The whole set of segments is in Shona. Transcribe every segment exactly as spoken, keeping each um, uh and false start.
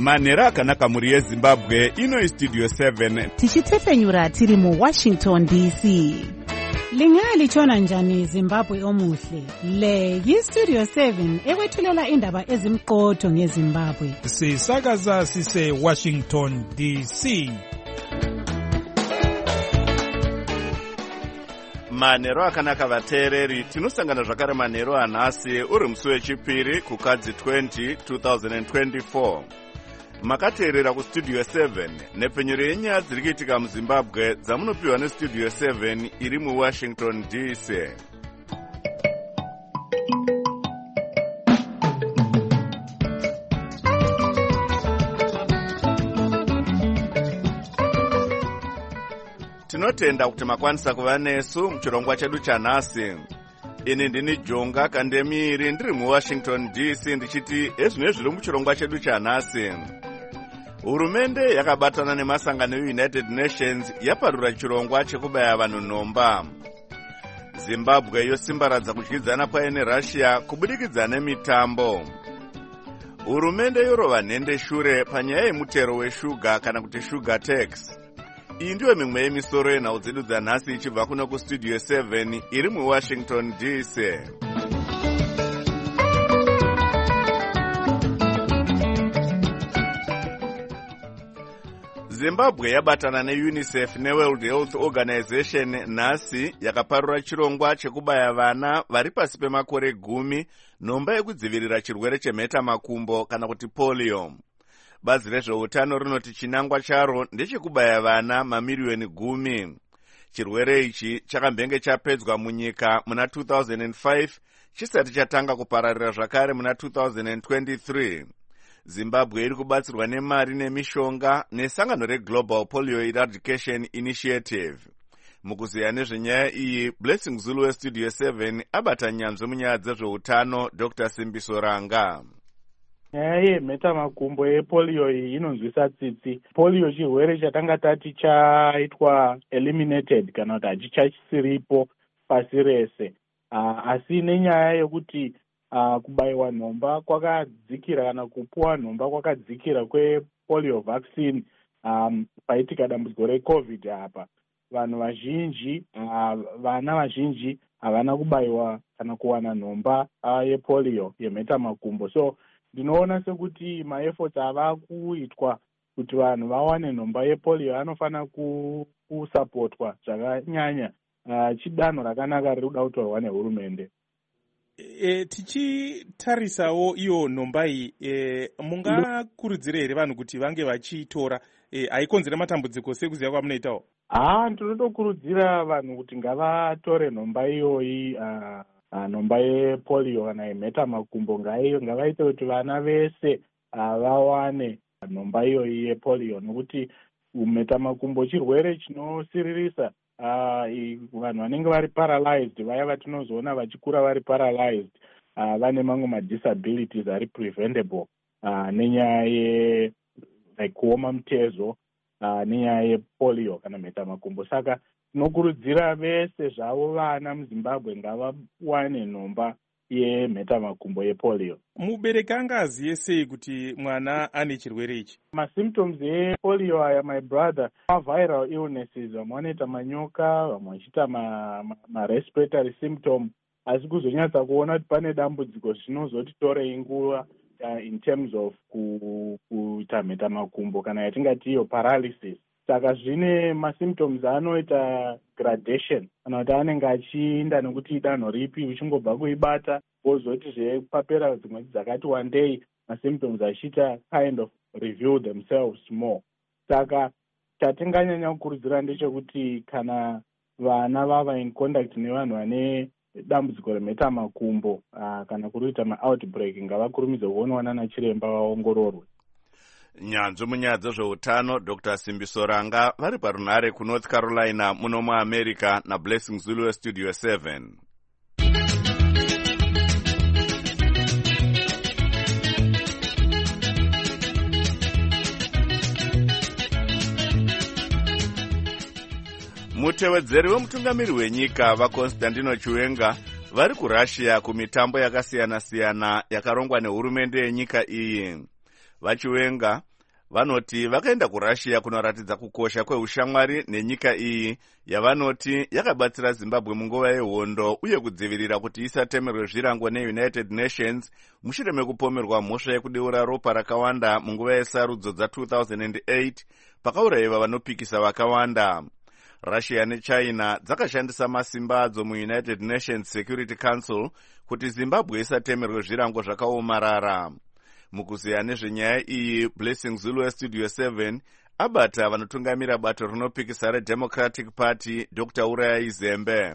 manhero akanaka muri yezimbabwe. Ino Studio seven tichitefenyura tiri mu Washington D C. Lingalitshona njani Zimbabwe omuhle? Le yi Studio seven ekwethulela indaba ezimqotho ngeZimbabwe. Sisakaza sise Washington D C. manhero akanaka vateereri, tinosangana zvakare manhero anhasi uri musi wechipiri kukadzi twenty twenty twenty-four. Makateerera kustudio seven nepfenyuro yenyaya dziri kuitika muZimbabwe dzamunopiwa nestudio seven iri muWashington D C. Tinotenda kuti makwanisa kuva nesu muchirongwa chedu chanhasi. Ini ndini Jonga Kandemiri ndiri muWashington D C ndichiti ezvino zviri muchirongwa chedu chanhasi. Hurumende yakabatana nemasangano eUnited Nations yaparura chirongwa chekubaya vanhu nhomba. Zimbabwe yosimbaradza kudyidzana kwayo neRussia kubudikidza nemitambo. Hurumende yorova nhende shure panyaya yemutero weshuga kana kuti sugar tax. Iyi ndiyo mimwe yemisoro yenhau dzedu dzanhasi ichibva kuno kustudio seven iri muWashington D C. Zimbabwe yabatana neUNICEF neWorld Health Organization nhasi yakaparura chirongwa chekubaya vana vari pasi pemakore gumi nhomba yekudzivirira chirwere chemheta makumbo kana kuti polio. Bazi rezveutano rinoti chinangwa charo ndechekubaya vana mamiriyoni gumi. Chirwere ichi chakambenge chapedzwa munyika muna two thousand five chisati chatanga kupararira zvakare muna two thousand twenty-three. Zimbabwe iri kubatsirwa nemari nemishonga nesangano reGlobal Polio Eradication Initiative. Mukuziya nezvenyaya iyi, Blessing Zulu weStudio seven abata nyanzvi munyaya dzezveutano Doctor Simbiso Ranga. Nyaya yemheta makumbo yepolio iyi inonzwisa tsitsi. Polio chirwere chatanga tati chaitwa eliminated kana kuti hachichasiripo pasi rese. Uh, asi nenyaya yekuti uh, kubayiwa nhomba kwakadzikira kana kupuwa nhomba kwakadzikira kwepolio vaccine um, paitika dambudziko reCovid apa. Vanhu vazhinji, uh, vana vazhinji havana kubayiwa kana kuwana nhomba uh, yepolio yemheta makumbo. So ndinoona sekuti maefforts ava kuitwa kuti vanhu vawane nhomba yepolio anofana kusupportwa zvakanyanya. Uh, chidanho rakanaka riri kuda kutorwa nehurumende. E, tichitarisawo iyo nhomba iyi, e, mungakurudzire here vanhu kuti vange vachiitora? E, haikonzera matambudziko sekuziva kwamunoitawo? Ah, ndinotokurudzira vanhu kuti ngavatore nhomba iyoyi. uh, Uh, nhomba yepolio kana yemheta makumbo ngavaite kuti vana vese uh, vawane nhomba iyoyi yepolio, nokuti mheta makumbo chirwere chinosiririsa uh, vanhu vanenge vari paralyzed, vaya vatinozoona vachikura vari paralyzed, uh, vane mamwe madisabilities ari preventable uh, nenyaya ye like kuoma mutezo uh, nenyaya yepolio kana mheta makumbo. Saka tinokurudzira vese zvavo vana muZimbabwe ngavawane nhomba yemheta makumbo yepolio. Mubereki angaziye sei kuti mwana ane chirwere ichi? Masymptoms yepolio aya, my brother, maviral illnesses. Vamwe vanoita manyoka, vamwe vachiita marespiratory ma symptom, asi kuzonyatsa kuona kuti pane dambudziko zvinozotitore nguva uh, in terms of kuita mheta makumbo kana yatingati iyo paralysis. Saka zvine masymptoms anoita gradation, kana kuti anenge achiinda nekuti danho ripi, uchingobva kuibata wozoti zvepapera dzimwe dzakati wandei masymptoms achiita kind of reveal themselves more. Saka chatinganyanya kukurudzira ndechekuti kana vana vava in contact nevanhu vane dambudziko remheta makumbo uh, kana kuruita ma-outbreak ngavakurumidze kuonwa nana chiremba vaongororwe. Nyanzvi munyaya dzezveutano Doctor Simbiso Ranga vari parunhare kuNorth Carolina muno muAmerica naBlessing Zulu weStudio seven. Mutevedzeri wemutungamiri wenyika vaConstantino Chiwenga vari kuRussia kumitambo yakasiyana-siyana yakarongwa nehurumende yenyika iyi. Vachiwenga vanoti vakaenda kurussia kunoratidza kukosha kweushamwari nenyika iyi yavanoti yakabatsira zimbabwe munguva yehondo uye kudzivirira kuti isatemerwe zvirango neunited nations mushure mekupomerwa mhosva yekudeura ropa rakawanda munguva yesarudzo dza two thousand eight pakaurayiwa vanopikisa vakawanda. Russia nechina dzakashandisa masimba adzo muunited nations security council kuti zimbabwe isatemerwe zvirango zvakaomarara. Mukuziya nezvenyaya iyi, Blessing Zulu Studio seven abata vanotungamira bato rinopikisa reDemocratic Party Doctor Uraya Izembe.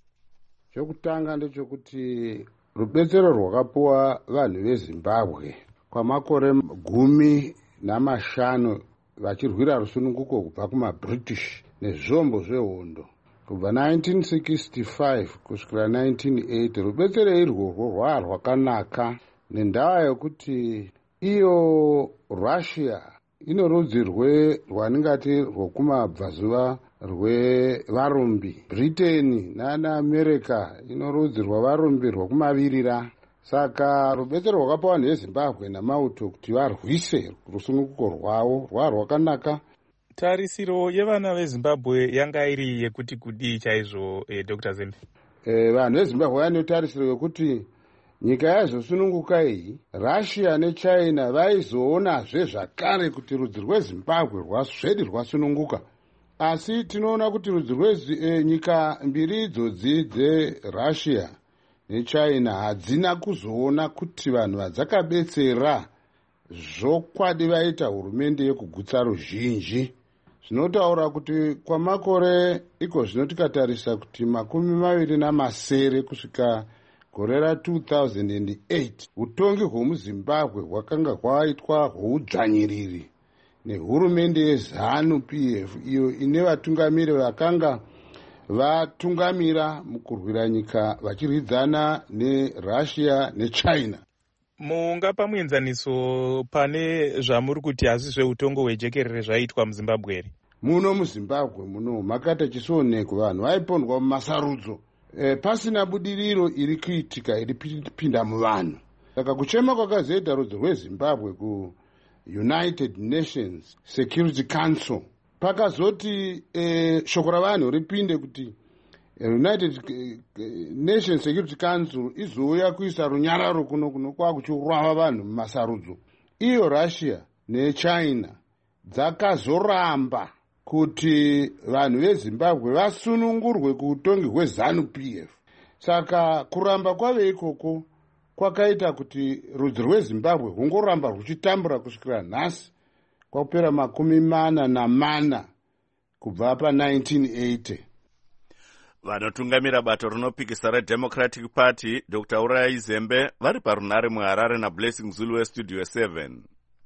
Chokutanga ndechekuti rubetsero rwakapuwa vanhu veZimbabwe kwamakore gumi namashanu vachirwira rusununguko kubva kumaBritish nezvombo zvehondo kubva nineteen sixty-five kusvikira nineteen eighty, rubetsero irworwo rwaa rwakanaka nendaa yokuti iyo Russia ino rudzi rwatingati rwokumabvazuva rwevarumbi. Britain nana America ino rudzi rwavarumbi rwokumavirira. Saka rubetsero rwakapa vanhu veZimbabwe namauto kuti varwise rusununguko rwavo rwaa rwakanaka. Tarisiro yevana veZimbabwe yanga iri yekuti kudii chaizvo, eh, Doctor Zembe? Eh, vanhu veZimbabwe vane tarisiro yekuti nyika yazosununguka iyi, Russia nechina vaizoonazve zvakare kuti rudzi rweZimbabwe rwasvedi rwasununguka. Asi tinoona kuti rudzi rwenyika e, mbiri idzodzi dzeRussia nechina hadzina kuzoona kuti vanhu vadzakabetsera zvokwadi vaita hurumende yekugutsa ruzhinji. Zvinotaura kuti kwamakore iko zvino tikatarisa kuti makumi maviri namasere kusvika gore ra two thousand eight utongi hwemuZimbabwe hwakanga hwaitwa hweudzvanyiriri nehurumende yeZanu P F iyo ine vatungamiri vakanga vatungamira mukurwira nyika vachiridzana neRussia nechina. Mungapa muenzaniso pane zvamuri kuti hasi zveutongo hwejekerere zvaitwa muZimbabwe here? Muno muZimbabwe muno makata chisooneko vanhu vaipondwa mumasarudzo e, pasina budiriro iri kuitika iri pinda muvanhu. Saka kuchema kwakazoita rudzi rweZimbabwe kuUnited Nations Security Council pakazoti e, shoko ravanhu ripinde kuti United Nations Security Council izouya kuisa runyararo kuno kuno kwakuchiurava vanhu mumasarudzo. Iyo Russia nechina dzakazoramba kuti vanhu veZimbabwe vasunungurwe kuutongi hweZanu P F. Saka kuramba kwave ikoko kwakaita kuti rudzi rweZimbabwe hungoramba ruchitambura kusvikira nhasi kwakupera makumi mana namana kubva pa nineteen eighty. Vanotungamira bato rinopikisa reDemocratic Party Doctor Uraya Izembe vari parunare muHarare naBlessing Zulu Studio seven.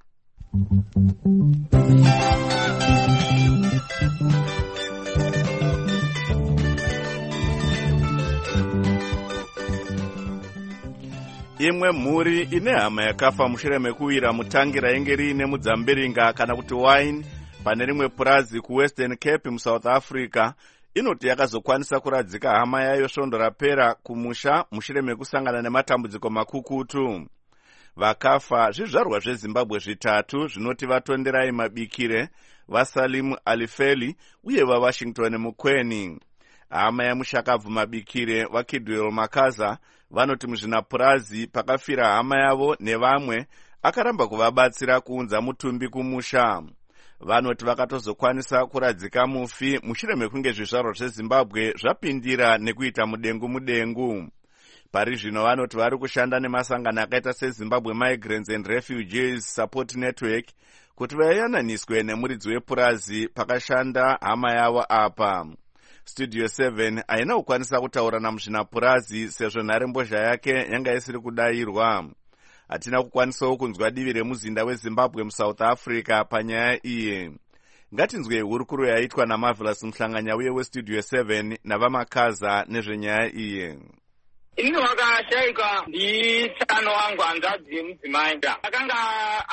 Imwe mhuri ine hama yakafa mushure mekuwira mutangi rainge riine mudzambiringa kana kuti wine pane rimwe purazi kuWestern Cape muSouth Africa inoti yakazokwanisa kuradzika hama yayo svondo rapera kumusha mushure mekusangana nematambudziko makukutu. Vakafa zvizvarwa zveZimbabwe zvitatu zvinoti vatonderai mabikire, vaSalimu Alifeli uye vaWashington Mukweni. Hama yamushakabvu mabikire vaKidwell Makaza vanoti muzvinapurazi pakafira hama yavo nevamwe akaramba kuvabatsira kuunza mutumbi kumusha. Vanoti vakatozokwanisa kuradzika mufi mushure mekunge zvizvarwa zveZimbabwe zvapindira nekuita mudengu mudengu. Pari zvino vanoti vari kushanda nemasangano akaita seZimbabwe Migrants and Refugees Support Network kuti vayananiswe nemuridzi wepurazi pakashanda hama yavo apa. Studio seven haina kukwanisa kutaura namuzvinapurazi sezvo nharembozha yake yanga isiri kudayirwa. Hatina kukwanisawo kunzwa divi remuzinda weZimbabwe muSouth Africa panyaya iyi. Ngatinzwe hurukuro yaitwa naMarvelous Mhlanganya uye weStudio seven navamakaza nezvenyaya iyi. Ini wakashaika ndi tsano wangu hanzvadzi yemudzimai akanga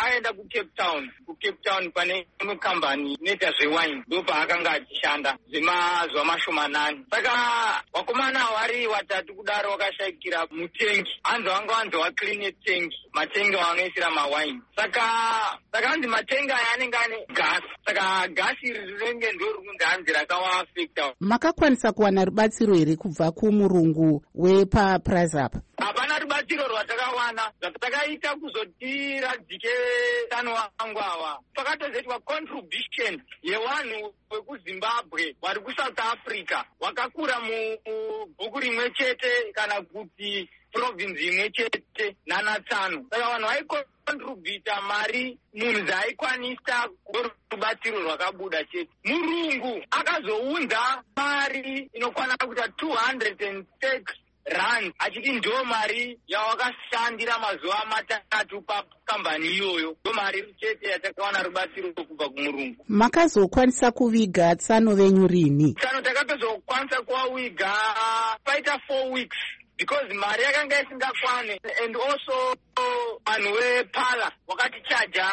aenda kucape town kucape town pane kambani inoita zvewine ndo paakanga achishanda zvemazuva mashomanani. Saka vakomana vari watatu kudaro wakashayikira mutengi hanzi vanga vanzi vacleane tengi matengi vanoisira mawine. Saka saka hanzi matengi aya anenge ane gasi. Saka gasi iri rinenge ndo rikunzi hanzi rakavaafecta. Makakwanisa kuwana rubatsiro here kubva kumurungu wepaprize apa? Hapana rubatsiro rwatakawana. Zvatakaita kuzotiradzike tano wangu ava pakatozoitwa contribution yevanhu vekuzimbabwe vari kuSouth Africa wakakura mubhuku rimwe chete kana kuti province imwe chete nanatsano. Saka vanhu vaikontributa mari munhu dzaaikwanisa rubatsiro rwakabuda chete. Murungu akazounza mari inokwana kuita two hundred six rand achiti ndo mari yawakashandira mazuva matatu pakambani iyoyo. Ndo mari chete yatakawana rubatsiro kubva kumurungu. Makazokwanisa kuviga tsano venyu rini? Tsano takatozokwanisa kuvaviga paita four weeks because mari yakanga isingakwane, and also vanhu vepala wakatichaja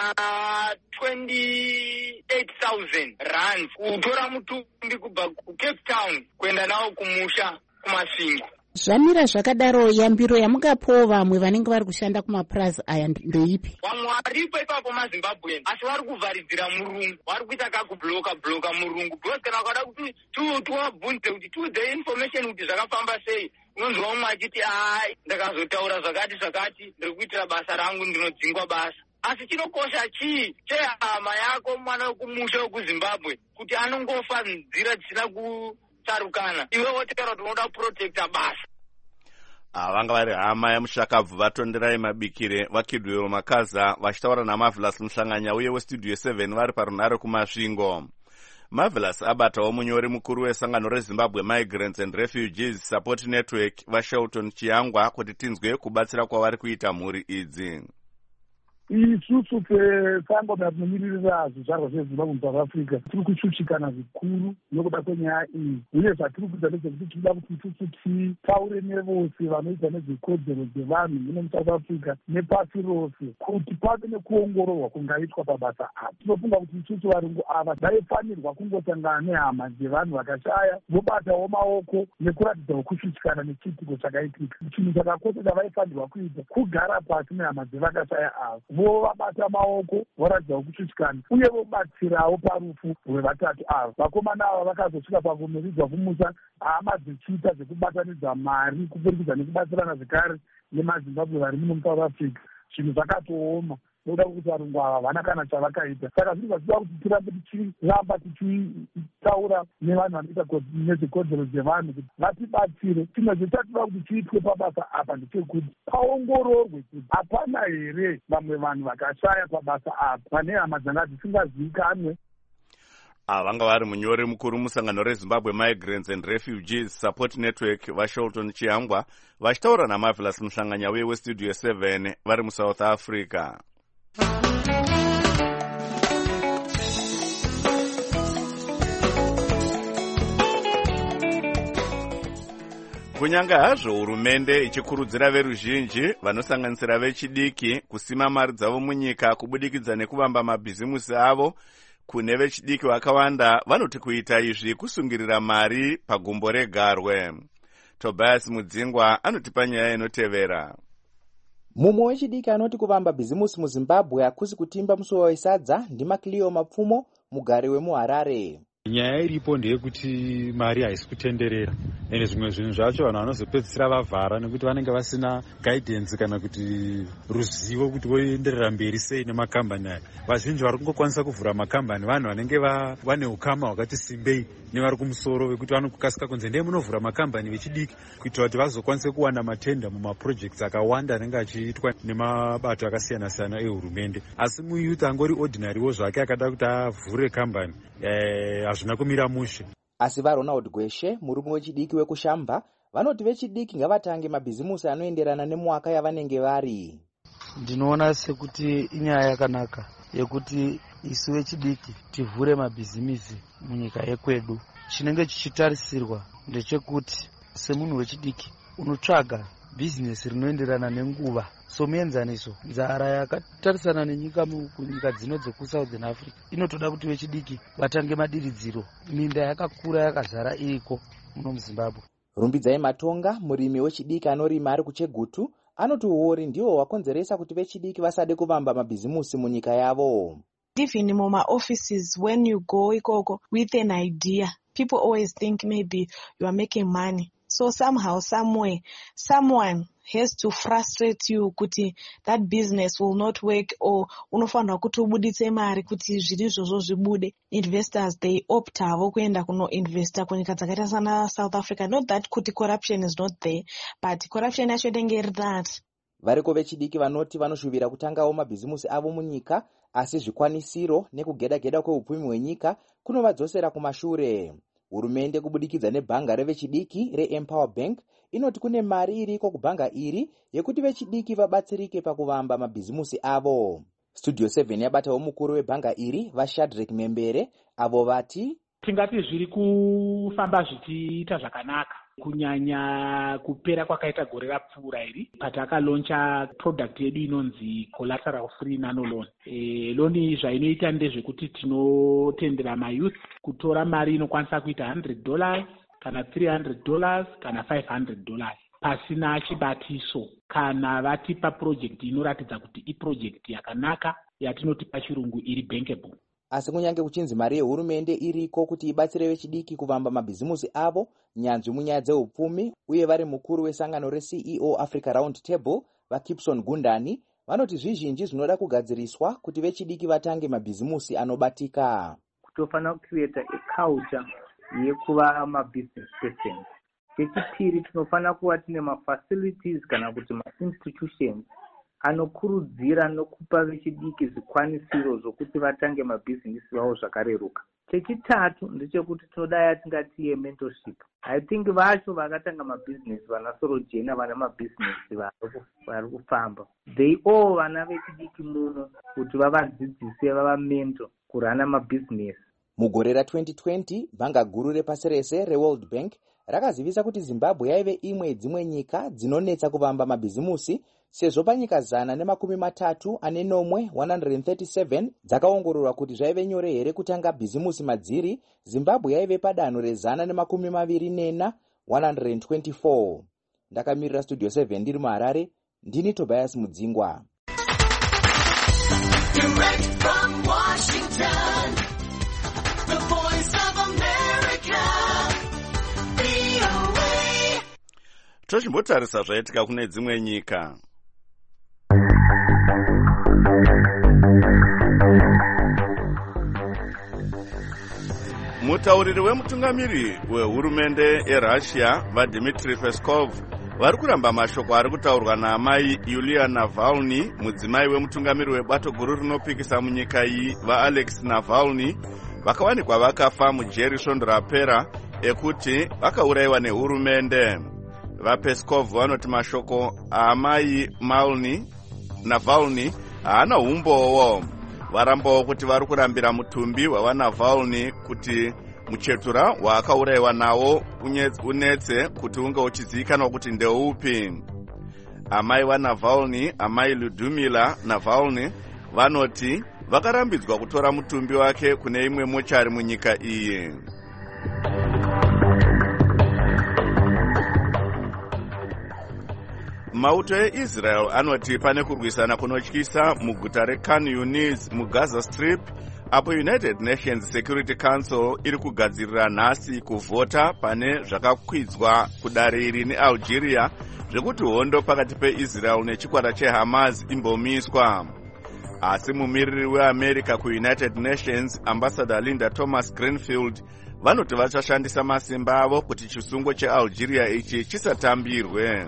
twenty-eight thousand rand kutora mutumbi kubva kuCape Town kuenda nawo kumusha kumasvingo. Zvamira zvakadaro, yambiro yamungapawo vamwe vanenge vari kushanda kumaprize aya ndoipi? Vamwe varipo ipapo maZimbabwe asi vari kuvharidzira murungu, vari kuita kakubloka bloka murungu because kana ukada kuti tiwabvunze kuti tiudze information kuti zvakafamba sei, unonzwa umwe achiti ai ndakazotaura zvakati zvakati ndiri kuitira basa rangu ndinodzingwa basa. Asi chinokosha chii chehama yako mwana wekumusha wekuZimbabwe kuti anongofa nzira dzisina kutsarukana, iwe wotaura kuti unoda kuprotecta basa. Vanga vari hama yamushakabvu vatonderai mabikire vakidwero makaza vachitaura naMarvelous Muhlanganya uye westudio seven vari parunhare kumasvingo. Marvelous abatawo munyori mukuru wesangano reZimbabwe Migrants and Refugees Support Network vaShelton Chiyangwa kuti tinzwe kubatsira kwavari kuita mhuri idzi. Isusu pesangano rinomiririra zvizvarwa zveZimbabwe muSouth Africa tiri kushushikana zvikuru nokuda kwenyaya iyi, uye zvatiri kuita ndezvekuti tinoda kuti isusu titaure nevose vanoita nezvekodzero dzevanhu muno muSouth Africa nepasi rose kuti pave nekuongororwa kungaitwa pabasa apa. Tinofunga kuti isusu varungu ava vaifanirwa kungosangana nehama dzevanhu vakashaya vobatawo maoko nekuratidzawo kushushikana nechiitiko chakaitika. Chinhu chakakosha chavaifanirwa kuita kugara pasi nehama dzevakashaya ava vovabata maoko voratidza kushushikana uye vobatsirawo parufu rwevatatu ava. Vakomana ava vakazosvika pakumiridzwa kumusa hama dzichiita zvekubatanidza mari kupfurikidza nekubatsirana zvekare nemaZimbabwe vari muno muSouth Africa. Zvinhu zvakatooma nokuda kuti varungu ava havana kana chavakaita. Saka zviri zvachida kuti tirambe tichiramba tichitaura nevanhu vanoita nezvekodzero dzevanhu kuti vatibatsire. Chimwe chatinoda kuti chiitwe pabasa apa ndechekuti paongororwe kuti hapana here vamwe vanhu vakashaya pabasa apa vane hama dzanga dzisingazivikanwe. Vanga vari munyori mukuru musangano reZimbabwe Migrants and Refugees Support Network vaShelton Chiyangwa vachitaura naMarvelous Muhlanganya uye westudio seven vari muSouth Africa. Kunyanga hazvo hurumende ichikurudzira veruzhinji vanosanganisira vechidiki kusima mari dzavo munyika kubudikidza nekuvamba mabhizimusi avo, kune vechidiki vakawanda vanoti kuita izvi kusungirira mari pagumbo regarwe. Tobias Mudzingwa anotipa nyaya inotevera. Mumwe wechidiki anoti kuvamba bhizimusi muZimbabwe hakusi kutimba musuwo wesadza ndiMacleo Mapfumo, mugari wemuHarare. Nyaya iripo ndeyekuti mari haisi kutenderera, ende zvimwe zvinhu zvacho vanhu vanozopedzisira vavhara nekuti vanenge vasina guidance kana kuti ruzivo kuti voenderera mberi sei nemakambani aya. Vazhinji vari kungokwanisa kuvhura makambani vanhu vanenge vane ukama hwakati simbei nevari kumusoro vekuti vanokukasika kunze ndee munovhura makambani vechidiki kuitira kuti vazokwanisa kuwana matenda mumaprojects akawanda anenge achiitwa nemabato akasiyana siyana ehurumende. Asi muyuth angori ordinarywo zvake akada kuti avhure kambani hazvina kumira mushe. Asi vaRonald Gweshe, murume wechidiki wekuShamba, vanoti vechidiki ngavatange mabhizimusi anoenderana nemwaka yavanenge vari. Ndinoona sekuti inyaya yakanaka yekuti isu vechidiki tivhure mabhizimisi munyika yekwedu. Chinenge chichitarisirwa ndechekuti semunhu wechidiki unotsvaga bhizinesi rinoenderana nenguva. Somuenzaniso, nzara yakatarisana nenyika kunyika dzino dzekusouthern Africa inotoda kuti vechidiki vatange madiridziro. Minda yakakura yakazara iriko muno muZimbabwe. Rumbidzai Matonga, murimi wechidiki anorima ari kuChegutu, anoti uori ndiwo wakonzeresa kuti vechidiki vasade kuvamba mabhizimusi munyika yavo. Even muma offices, when you go ikoko with an idea, people always think maybe you are making money. So somehow, somewhere, someone has to frustrate you kuti that business will not work, or unofanira kuti ubuditse mari kuti zviri izvozvo zvibude. Investors, they opt havo kuenda kuno investa kunyika dzakaita sana South Africa. Not that kuti corruption is not there, but corruption yacho inenge iri that. Variko vechidiki vanoti vanoshuvira kutangawo mabhizimusi avo munyika, asi zvikwanisiro nekugeda-geda kweupfumi hwenyika kunovadzosera kumashure. Hurumende kubudikidza nebhanga revechidiki reEmpower Bank inoti kune mari iriko kubhanga iri yekuti vechidiki vabatsirike pakuvamba mabhizimusi avo. Studio seven yabatawo mukuru webhanga iri vaShadrack Membere, avo vati tingati zviri kufamba zvichiita zvakanaka, kunyanya kupera kwakaita gore rapfuura iri patakalauncha product yedu inonzi collateral free nano loan. E, loni zvainoita ndezvekuti tinotendera mayouth kutora mari inokwanisa kuita one hundred dollars kana three hundred dollars kana five hundred dollars pasina chibatiso, kana vatipa project inoratidza kuti iproject yakanaka yatinoti pachirungu iri bankable. Asi kunyange kuchinzi mari yehurumende iriko kuti ibatsire vechidiki kuvamba mabhizimusi avo, nyanzvi munyaya dzeupfumi uye vari mukuru wesangano reC E O Africa Round Table vaKipson Gundani vanoti zvizhinji zvinoda kugadziriswa kuti vechidiki vatange mabhizimusi anobatika. Kutofana kucreate a culture yekuva mabusiness person. Chechipiri, tinofana kuva tine mafacilities kana kuti ma-institutions anokurudzira nokupa vechidiki zvikwanisiro zvokuti vatange mabhizinesi vavo zvakareruka. Chechitatu ndechekuti tinoda yatingati ye-mentorship. I think vacho vakatanga mabhizinesi vana Sorojena vana mabhizinesi vari kufamba. They all vana vechidiki muno kuti vavadzidzise vavamento kurana mabhizinesi. Mugore ra-twenty twenty, bhanga guru repasi rese reWorld Bank rakazivisa kuti Zimbabwe yaive imwe dzimwe nyika dzinonetsa kuvamba mabhizimusi, sezvo panyika zana nemakumi matatu ane nomwe one hundred thirty-seven dzakaongororwa kuti zvaive nyore here kutanga bhizimusi madziri, Zimbabwe yaive padanho rezana nemakumi maviri nena one hundred twenty-four. Ndakamirira Studio seven ndiri muHarare, ndini Tobias Mudzingwa. Direct from Washington, the voice of America, V O A. Tochimbotarisa zvaitika kune dzimwe nyika. Mutauriri wemutungamiri wehurumende eRussia vaDmitry Peskov vari kuramba mashoko ari kutaurwa naamai Yulia Navalny, mudzimai wemutungamiri webato guru rinopikisa munyika iyi vaAlex Navalny, vakawanikwa vakafa mujeri svondo rapera ekuti vakaurayiwa nehurumende. VaPeskov vanoti mashoko aamai Navalny haana umbowo. Varambawo kuti vari kurambira mutumbi wavaNavalny kuti muchetura waakaurayiwa nawo unetse kuti unge uchizivikanwa kuti ndeupi. Amai vaNavalny, amai Ludmila Navalny, vanoti vakarambidzwa kutora mutumbi wake kune imwe mochari munyika iyi. Mauto eIsrael anoti pane kurwisana kunotyisa muguta reKhan Yunis muGaza Strip, apo United Nations Security Council iri kugadzirira nhasi kuvhota pane zvakakwidzwa kudare iri neAlgeria zvekuti hondo pakati peIsrael nechikwata cheHamas imbomiswa. Asi mumiriri weAmerica kuUnited Nations, Ambassador Linda Thomas Greenfield, vanoti vachashandisa masimba avo kuti chisungo cheAlgeria ichi chisatambirwe.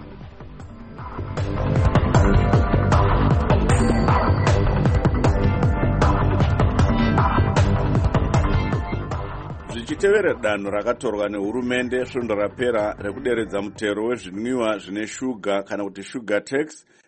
Zvichitevera danho rakatorwa nehurumende svondo rapera rekuderedza mutero wezvinwiwa zvine shuga kana kuti sugar tax,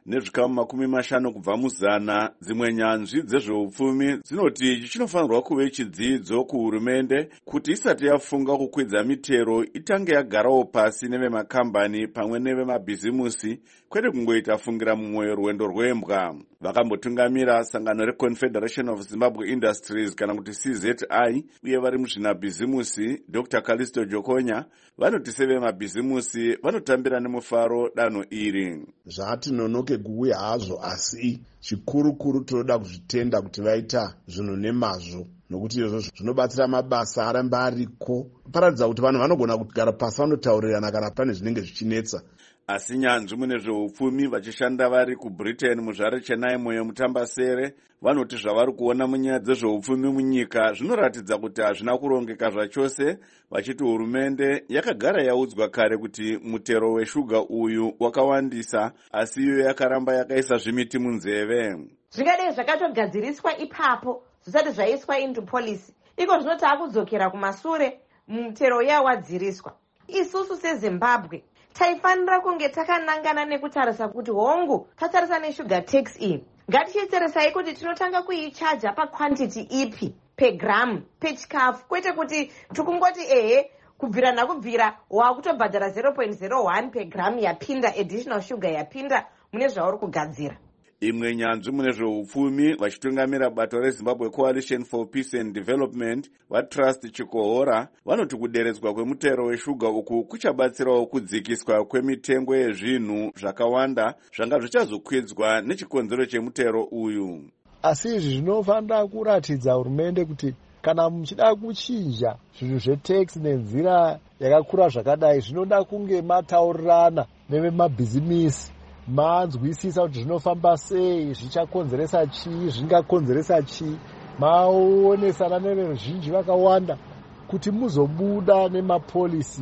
nezvikamu makumi mashanu kubva muzana. Dzimwe nyanzvi dzezveupfumi dzinoti ichi chinofanirwa kuve chidzidzo kuhurumende kuti isati yafunga kukwidza mitero itange yagarawo pasi nevemakambani pamwe nevemabhizimusi, kwete kungoita fungira mumwoyo rwendo rwembwa. Vakambotungamira sangano reConfederation of Zimbabwe Industries kana kuti C Z I uye vari muzvinabhizimusi Doctor Callisto Jokonya vanoti sevemabhizimusi vanotambira nemufaro danho iri. Zvati nonoke kuuya hazvo, asi chikurukuru tinoda kuzvitenda kuti vaita zvinhu nemazvo, nokuti izvo zvinobatsira mabasa aramba ariko. Paradza kuti vanhu vanogona kugara pasi vanotaurirana kana pane zvinenge zvichinetsa. Asi nyanzvi mune zveupfumi vachishanda vari kuBritain muzvare Chennai moyo mutambasere vanoti zvavari kuona munyaya dzezveupfumi munyika zvinoratidza kuti hazvina kurongeka zvachose, vachiti hurumende yakagara yaudzwa kare kuti mutero weshuga uyu wakawandisa, asi iyo yakaramba yakaisa zvimiti munzeve. Zvingadai zvakatogadziriswa ipapo zvisati zvaiswa into policy, iko zvinoti akudzokera kumashure mutero uya wadziriswa. Isusu seZimbabwe taifanira kunge takanangana nekutarisa kuti hongu tatarisa neshuga tax iyi, ngatichitarisai kuti tinotanga kuichaja pakwantiti ipi pegramu pechikafu, kwete kuti tikungoti ehe kubvira nakubvira wakutobhadhara zero point zero one pegramu yapinda additional sugar yapinda mune zvauri kugadzira. Imwe nyanzvi mune zveupfumi vachitungamira bato reZimbabwe Coalition for Peace and Development vaTrust Chikohora vanoti kuderedzwa kwemutero weshuga uku kuchabatsirawo kudzikiswa kwemitengo yezvinhu zvakawanda zvanga zvichazokwidzwa nechikonzero chemutero uyu. Asi izvi zvinofanira kuratidza hurumende kuti kana muchida kuchinja zvinhu zvetax nenzira yakakura zvakadai, zvinoda kunge mataurirana nevemabhizimisi, manzwisisa kuti zvinofamba sei, zvichakonzeresa chii, zvingakonzeresa chii, maonesana neveruzhinji vakawanda kuti muzobuda nemapolisi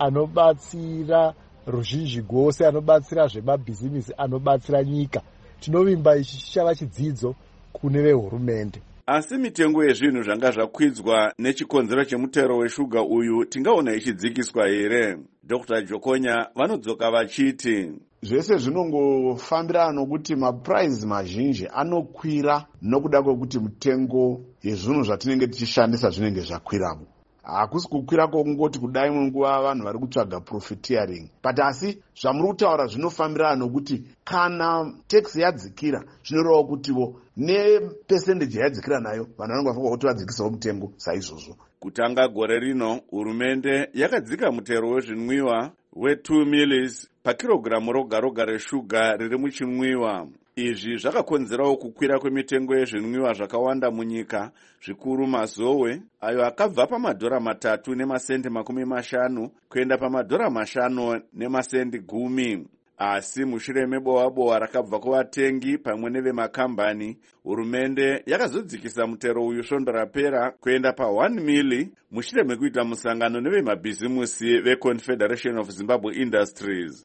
anobatsira ruzhinji gose, anobatsira zvemabhizimisi, anobatsira nyika. Tinovimba ichi chichava chidzidzo kune vehurumende. Asi mitengo yezvinhu zvanga zvakwidzwa nechikonzero chemutero weshuga uyu tingaona ichidzikiswa here? Doctor Jokonya vanodzoka vachiti zvese zvinongofambirana nokuti mapuraizi mazhinji anokwira nokuda kwekuti mitengo yezvinhu zvatinenge tichishandisa zvinenge zvakwiramo. Hakusi kukwira kwokungoti kudai munguva vanhu vari kutsvaga profiteering, but asi zvamuri kutaura zvinofambirana nokuti kana tax yadzikira zvinorevawo kutivo nepercentage yadzikira nayo vanhu vanenge vafunga kuti vadzikisawo mutengo saizvozvo. Kutanga gore rino hurumende yakadzika mutero wezvinwiwa we2 milis pakirogiramu roga roga reshuga riri muchinwiwa. Izvi zvakakonzerawo kukwira kwemitengo yezvinwiwa zvakawanda munyika, zvikuru mazowe ayo akabva pamadhora matatu nemasendi makumi mashanu kuenda pamadhora mashanu nemasendi gumi. Asi mushure mebowa-bowa rakabva kuvatengi pamwe nevemakambani, hurumende yakazodzikisa mutero uyu svondo rapera kuenda pa1 mili mushure mekuita musangano nevemabhizimusi veConfederation of Zimbabwe Industries.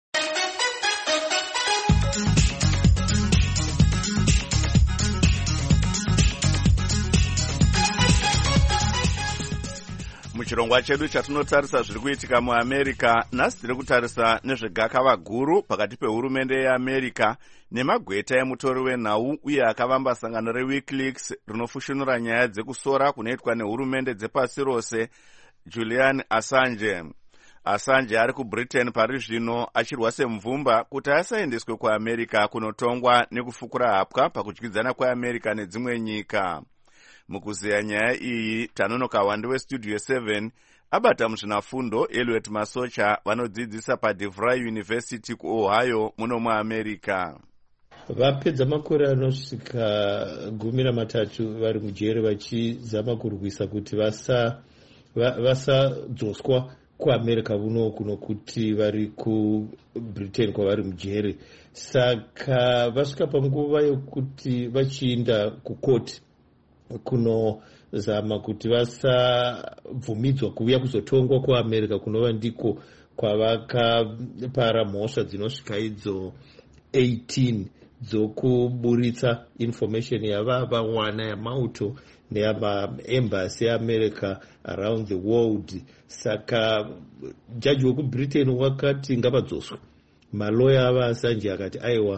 Muchirongwa chedu chatinotarisa zviri kuitika muAmerica, nhasi tiri kutarisa nezvegakava guru pakati pehurumende yeAmerica nemagweta emutori wenhau uye akavamba sangano reWikileaks rinofushunura nyaya dzekusora kunoitwa nehurumende dzepasi rose, Julian Assange. Assange ari kuBritain pari zvino achirwa semvumba kuti asaendeswe kuAmerica kunotongwa nekufukura hapwa pakudyidzana kweAmerica nedzimwe nyika. Mukuzeya nyaya iyi tanonoka wande westudio seven abata muzvinafundo Elliot Masocha vanodzidzisa paDeVry University kuOhio muno muAmerica. Vapedza makore anosvika gumi namatatu vari mujere vachizama kurwisa kuti vasa vasadzoswa kuAmerica kuno kuno kuti vari kuBritain kwavari mujere. Saka vasvika panguva yokuti vachiinda kukoti kunozama kuti vasabvumidzwa kuuya kuzotongwa kuAmerica kunova ndiko kwavakapara mhosva dzinosvika idzo eighteen dzokuburitsa information yavavawana yamauto neyamaembassy yeAmerica around the world. Saka jaji wekuBritain wakati ngavadzoswe. Maloya ava Assange akati aiwa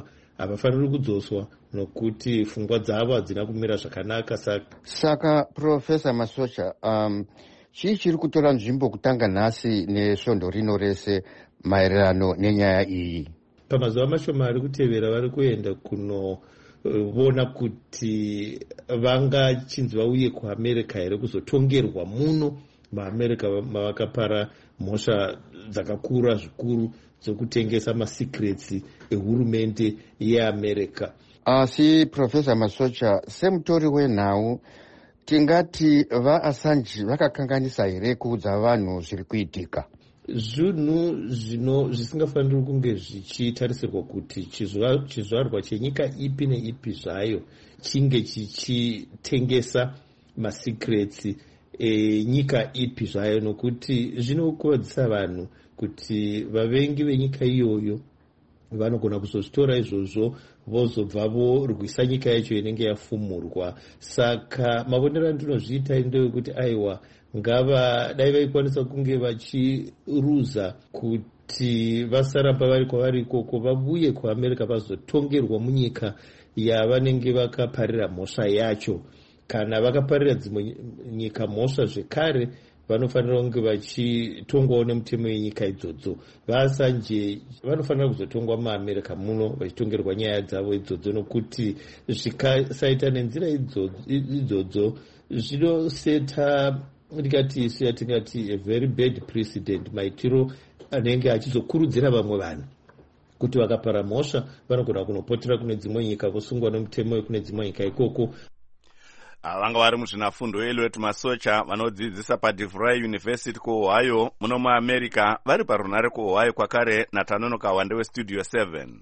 havafaniri kudzoswa nokuti pfungwa dzavo hadzina kumira zvakanaka. Saka saka Profesa Masocha, um, chii chiri kutora nzvimbo kutanga nhasi nesvondo rino rese maererano nenyaya iyi? Pamazuva mashoma ari kutevera vari kuenda kunoona kuti vangachinzi vauye kuamerica here kuzotongerwa muno maamerica mavakapara mhosva dzakakura zvikuru dzokutengesa masecrets ehurumende yeamerica. Asi Profesa Masocha, semutori wenhau, tingati vaAssange vakakanganisa here kuudza vanhu zviri kuitika? Zvinhu zvino zvisingafaniri kunge zvichitarisirwa kuti chizvarwa chenyika ipi neipi zvayo chinge chichitengesa masecrets enyika ipi zvayo, nokuti zvinokurudzisa vanhu kuti vavengi venyika iyoyo vanogona kuzozvitora izvozvo vozobva vorwisa nyika yacho inenge yafumurwa. Saka mavonero andinozviita ndewekuti aiwa ngava dai vaikwanisa kunge vachiruza kuti vasaramba vari kwavari ikoko, vabuye kuamerica vazotongerwa munyika yavanenge vakaparira mhosva yacho. Kana vakaparira dzimwe nyika mhosva zvekare, vanofanira kunge vachitongwawo nemutemo yenyika idzodzo. VaAssange vanofanira kuzotongwa muamerica muno vachitongerwa nyaya dzavo idzodzo, nokuti zvikasaita nenzira idzodzo zvinoseta ndikati isu yatingati a very bad precedent, maitiro anenge achizokurudzira vamwe vanhu kuti vakapara mhosva vanogona kunopotera kune dzimwe nyika vosungwa nemutemo wekune dzimwe nyika ikoko. Vanga vari muzvinafundo Eliot Masocha vanodzidzisa paDeVry University kuOhio muno muAmerica, vari parunare kuOhio kwakare naTanonoka Wande weStudio seven.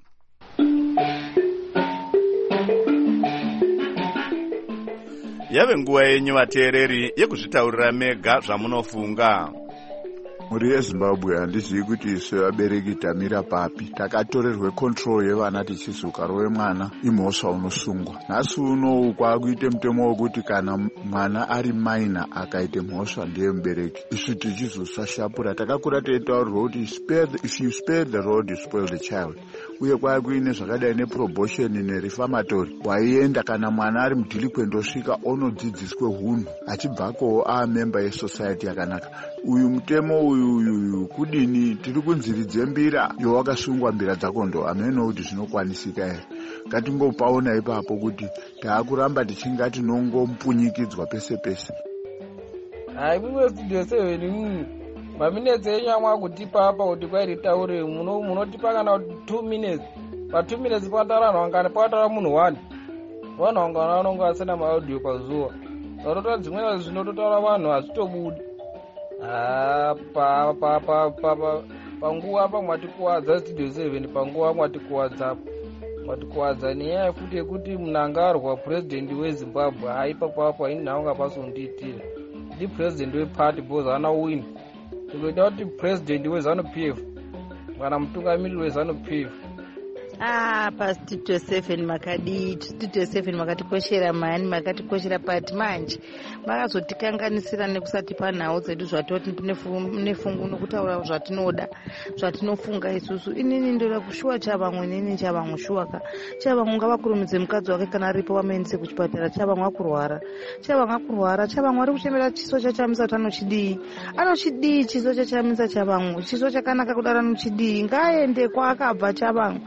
Yave nguva yenyu vateereri yekuzvitaurira mega zvamunofunga. Muri yeZimbabwe handizivi kuti isu vabereki tamira papi. Takatorerwe control yevana tichizuka rowe mwana imhosva unosungwa. Nhasi uno kwakuite mutemo wekuti kana mwana ari minor akaite mhosva ndiye mubereki. Isu tichizosashapura takakura teitaurirwa kuti if you spare the road you spoil the child. Uye kwakuine zvakadai nepromotion nereformatory, waienda kana mwana ari mudhilikwendo osvika onodzidziswe hunhu achibvako aamemba yesociety yakanaka. Uyu mutemo uyu uyu kudini tiri kunziridze mbira yowakasungwa mbira dzako ndo ameno kuti zvinokwanisika here. Ngatingopaona ipapo kuti taakuramba tichingati nongompunyikidzwa pese pese. Hai mumwe Studio seven mumwe maminutes enyu mwakutipa apa kuti kwairitaure muno munotipa kana two minutes. Pa two minutes pataura nhangani pataura munhu one. Vanhu vangana vanonga vasina maaudio pazuva. Tarotora dzimwe zvinototaura vanhu hazvitobudi. Ah, pa pa pa pa panguva apa mwatikuwadza Studio seven, panguva mwatikuwadza mwatikuwadza nenyaya futi yekuti munangarwa president weZimbabwe haipa papa ini naunga pasondiitira ndi president weparty bozana win tinoita kuti president weZanu-P F kana mutungamiriri weZanu-P F. Ah, paStudio seven makadi Studio seven makatikoshera mani makatikoshera pati manje makazotikanganisira nekusatipa nhau dzedu zvatoti nefungu nokutaura zvatinoda zvatinofunga isusu. Inini ndoda kushuwa chavamwe nini chavamwe shuwaka chavamwe ngavakurumidze mukadzi wake kana aripo wamaendese kuchipatara, chavamwe akurwara chavamwe akurwara chavamwe ari kuchemera chiso chachamisa kuti anochidii anochidii chiso chachamisa chavamwe chiso chakanaka kudara nochidii ngaende kwaakabva chavamwe.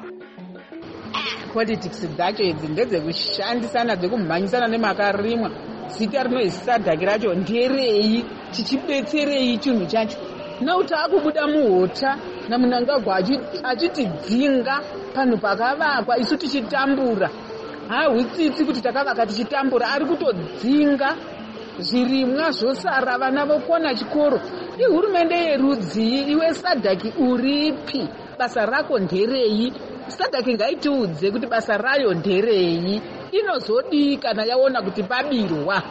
Politics dzacho idzi ndedzekushandisana dzekumhanyisana nemakarimwa. Zita rinoisadhaki racho nderei tichibetserei chinhu chacho nokuti akubuda muhota namunangagwa achitidzinga panhu pakavakwa isu tichitambura. Hahwitsitsi kuti takavaka tichitambura, ari kutodzinga zvirimwa zvosara vana vokona chikoro. Ihurumende yerudzi, iwe sadhaki uripi? Basa rako nderei? Sadhaki ngaitiudze kuti basa rayo nderei, inozodii kana yaona kuti pabirwa.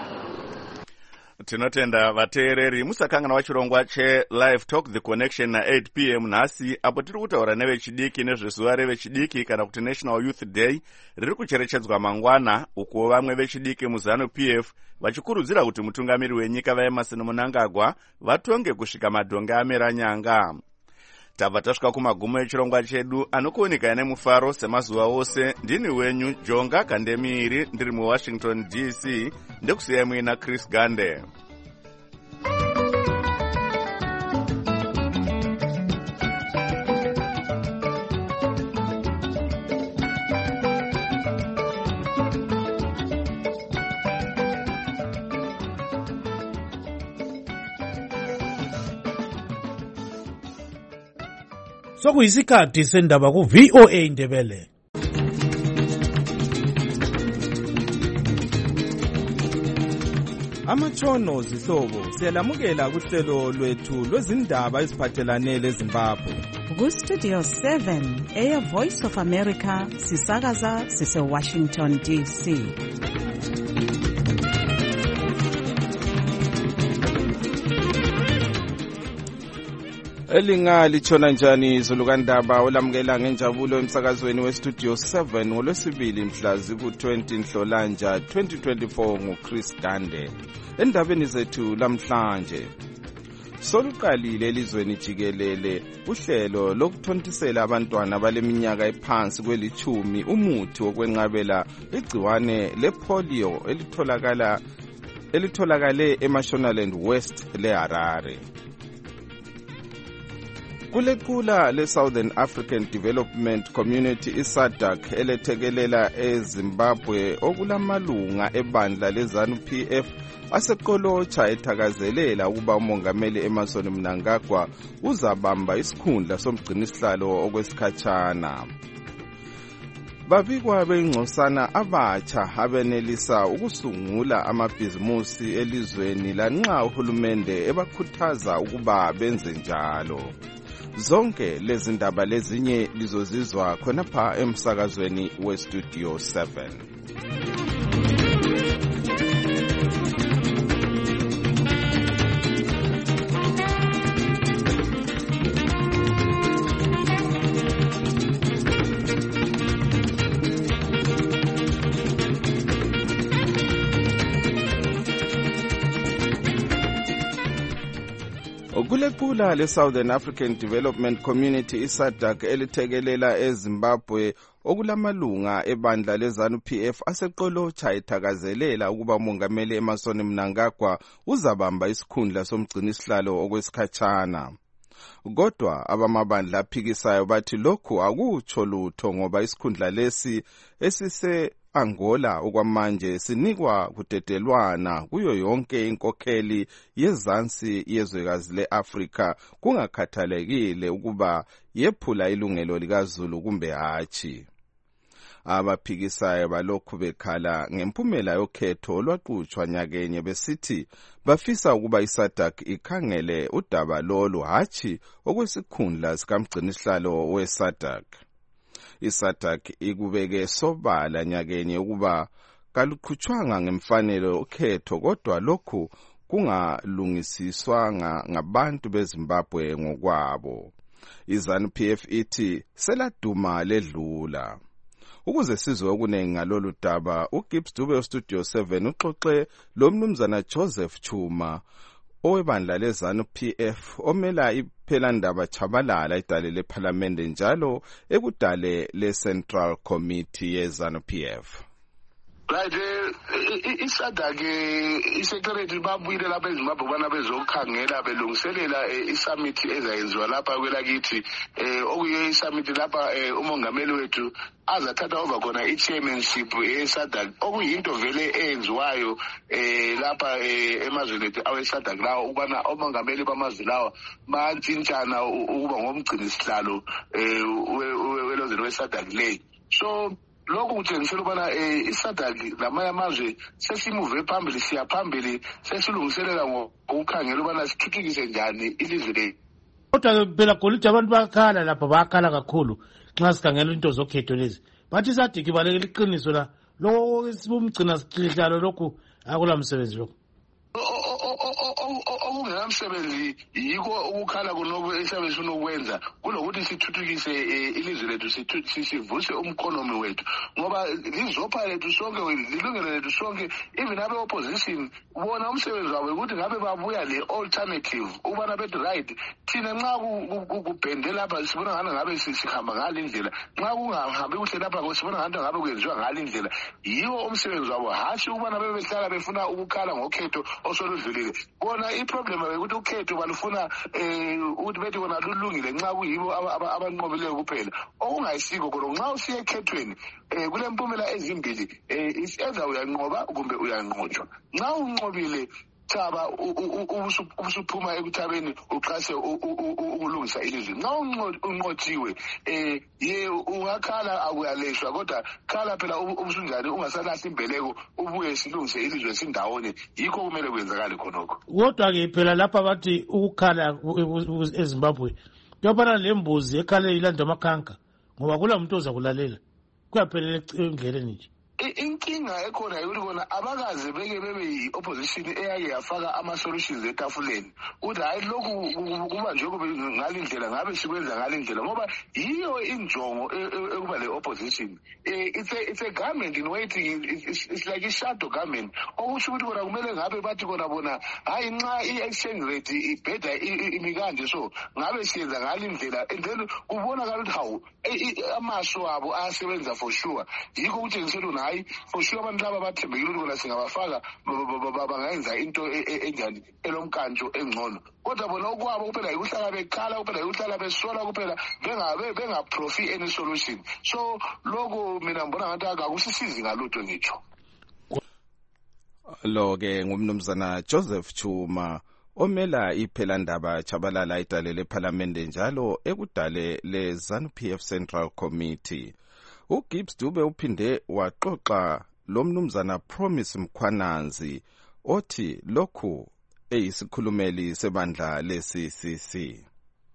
Tinotenda vateereri musakangana wachirongwa cheLive Talk The Connection na eight p m nhasi apo tiri kutaura nevechidiki nezvezuva revechidiki kana kuti National Youth Day riri kucherechedzwa mangwana, uko vamwe vechidiki muZanu-P F vachikurudzira kuti mutungamiri wenyika vaEmmerson Mnangagwa vatonge kusvika madhonge amera nyanga. tabva tasvika kumagumo echirongwa chedu anokuoneka nemufaro semazuva ose. Ndini wenyu Jonga Kandemiiri ndiri muWashington D C, ndekusiyai muina Chris Gande. Sokuyisikhathi sendaba ku V O A Ndebele. Amatshono zihlobo siyalamukela kuhlelo lwethu lwezindaba eziphathelane leZimbabwe. Ku Studio seven eya Voice of America sisakaza sise Washington D C. Elinga litshona njani izulu kandaba olamukela ngenjabulo emsakazweni weStudio seven ngolwesibili mhla ziku twenty Nhlolanja twenty twenty-four nguChris Gande. Endabeni zethu lamhlanje soluqalile elizweni jikelele uhlelo lokuthontisela abantwana baleminyaka ephansi kwelichumi umuthi wokwenqabela igciwane lepolio elitholakala elitholakale eMashonaland West leHarare. Kulequla le-Southern African Development Community i-SADC elethekelela eZimbabwe okulamalunga ebandla le-ZANU-P F aseqolotsha ethakazelela ukuba umongameli Emmerson Mnangagwa uzabamba isikhundla somgcinisihlalo okwesikhatshana. Babikwa bengxosana abatsha abenelisa ukusungula amabhizimusi elizweni lanxa uhulumende ebakhuthaza ukuba benze njalo. Zonke lezi ndaba lezinye lizozizwa khonapha emsakazweni weStudio seven. Kulequla le-Southern African Development Community i-SADC elithekelela eZimbabwe okulamalunga ebandla le-ZANU-P F aseqolotsha ethakazelela ukuba umongameli Emmerson Mnangagwa uzabamba isikhundla somgcinisihlalo okwesikhatshana. Kodwa abamabandla aphikisayo bathi lokhu akutsho lutho ngoba isikhundla lesi esise Angola okwamanje sinikwa kudedelwana kuyo yonke inkokheli yezansi yezwekazi leAfrika kungakhathalekile ukuba yephula ilungelo likaZulu kumbe hatshi. Abaphikisayo balokhu bekhala ngempumela yokhetho olwaqhutshwa nyakenye besithi bafisa ukuba i-SADC ikhangele udaba lolu hatshi okwesikhundla sikamgcinisihlalo we-SADC. I-SADC ikubeke sobala nyakenye ukuba kaluqhutshwanga ngemfanelo ukhetho kodwa lokhu kungalungisiswanga ngabantu beZimbabwe ngokwabo. I-ZANU-P F ithi seladuma ledlula. Ukuze sizwe okuningi ngalolu daba, uGibbs Dube weStudio seven uxoxe lo mnumzana Joseph Chuma owebandla le-ZANU-P F omela iphelandaba Chabalala idale lePhalamende njalo ekudale le-Central Committee ye-ZANU-P F. Right, i-SADC i-secretary babuyile lapha eZimbabwe bana bezokhangela belungiselela i-summit ezayenziwa lapha kwelakithi okuye i-summit lapha umongameli wethu azathatha over khona i-chairmanship ye-SADC okuyinto vele eyenziwayo lapha emazweni ethu awe-SADC lawo ukubana omongameli bamazwe lawo bantshintshana ukuba ngomgcinisihlalo welozweni we-SADC le. So lokhu kutshengisela ukubana i-SADC lamanye amazwe sesimuve phambili siya phambili sesilungiselela ngokukhangela ukubana sithuthukise njani ilizwe lethu. Kodwa phela golide abantu bakhala lapha bakhala kakhulu nxa sikhangela into zokhetho lezi. Bathi i-SADC ibalekela iqiniso la lokho sibumgcina sihlalo lokhu akula msebenzi lokho. okungenamsebenzi yiko ukukhala kunoku esiyabe sifuna ukwenza kulokuthi sithuthukise ilizwe lethu sivuse umkhonomi wethu ngoba lizopha lethu sonke lilungelo lethu sonke even abe-opposition bona umsebenzi wabo ukuthi ngabe babuya le-alternative ubana bethi right thina nxa kubhende lapha sibona ngani ngabe sihamba ngale ndlela nxa kungahambi kuhle lapha sibona ngani ngabe kwenziwa ngale ndlela yiwo umsebenzi wabo hashi ubana bebehlala befuna ukukhala ngokhetho osoludlulile bona iproblem bekuthi ukhetho balufuna um ukuthi bethi bona lulungile nxa kuyibo abanqobileyo kuphela okungayisiko khona nxa usiye ekhethweni um kule mpumela ezimbili um either uyanqoba kumbe uyanqotshwa nxa unqobile thaba ubusuphuma ekuthabeni uqase ukulungisa ilizwe nxa unqotshiwe um ye ungakhala akuyaleshwa kodwa khala phela ubusunjani ungasalahli imbeleko ubuye silungise ilizwe sindawonye yikho kumele kwenzakale khonokho kodwa-ke phela lapha bathi ukukhala ezimbabwe kuyafana lembuzi ekhale ilanda amakhanka ngoba kula muntu oza kulalela kuyaphelela endleleni nje inkinga ekhona yikuthi bona abakaze beke bebe yi-opposition eyake yafaka ama-solutions etafuleni ukuthi hhayi lokhu kuba njengoba ngale ndlela ngabe sikwenza ngale ndlela ngoba yiyo injongo ekuba le-opposition it's a government in waiting it's like i-shadow government okusho ukuthi kona kumele ngabe bathi kona bona hhayi nxa i-exchange rate ibheda imi kanje so ngabe siyenza ngale ndlela and then kubonakala ukuthi hawu amaso abo ayasebenza for sure yikho kutshengisela ukuthi hayi for sure abantu laba bathembekile ukuthi bona singabafaka bangayenza into enjani elomkantsho engcono kodwa bona okwabo kuphela yikuhlala bekhala kuphela yikuhlala besola kuphela bengaprofi any solution so lokho mina mbona ngathi akusisizi ngalutho ngitsho lo-ke ngumnumzana Joseph Chuma omela iphelandaba Chabalala idale lephalamende njalo ekudale le-ZANU-P F Central Committee. uGibbs Dube uphinde waxoxa lo mnumzana Promise Mkhwananzi othi lokhu eyisikhulumeli sebandla le-C C C.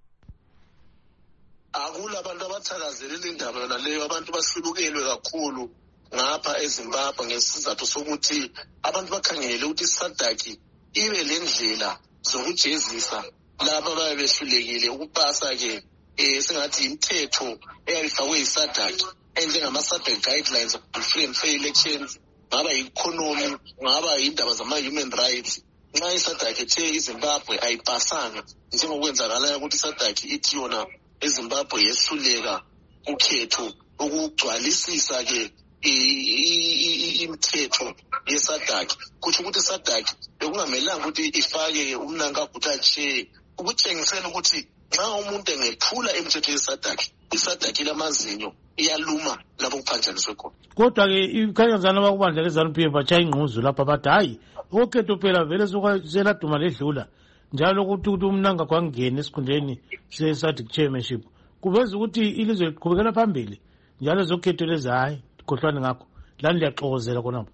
akula abantu abathakazelela indaba yona leyo abantu bahlubukelwe kakhulu ngapha eZimbabwe ngesizathu sokuthi abantu bakhangele ukuthi isadaki ibe lendlela zokujezisa laba ababe behlulekile ukupasa-ke um sengathi imithetho eyayifakwe yisadaki enjengama-SADC guidelines of free and fair elections ngaba yi-economy ngaba yindaba zama-human rights nxa isadaki ethe iZimbabwe ayipasanga njengokwenzakalayo ukuthi isadaki ithi yona eZimbabwe yehluleka ukhetho ukugcwalisisa-ke imithetho yesadaki kutsho ukuthi isadaki bekungamelanga ukuthi ifake umnankabhuta nje ukutshengisela ukuthi nxa umuntu engephula imithetho yesadaki isadaki lamazinyo iyaluma lapho kuphanjaniswe khona kodwa-ke ikhanyazana bakubandla le-ZANU-P F batshaya ingquzu lapha bathi hhayi okhetho phela vele seladuma ledlula njalo ukuthi ukuthi umnanga kwangena esikhundleni se-SADC chairmanship kuveza ukuthi ilizwe liqhubekela phambili njalo zokhetho lezi hhayi khohlwane ngakho lani liyaxokozela khonapho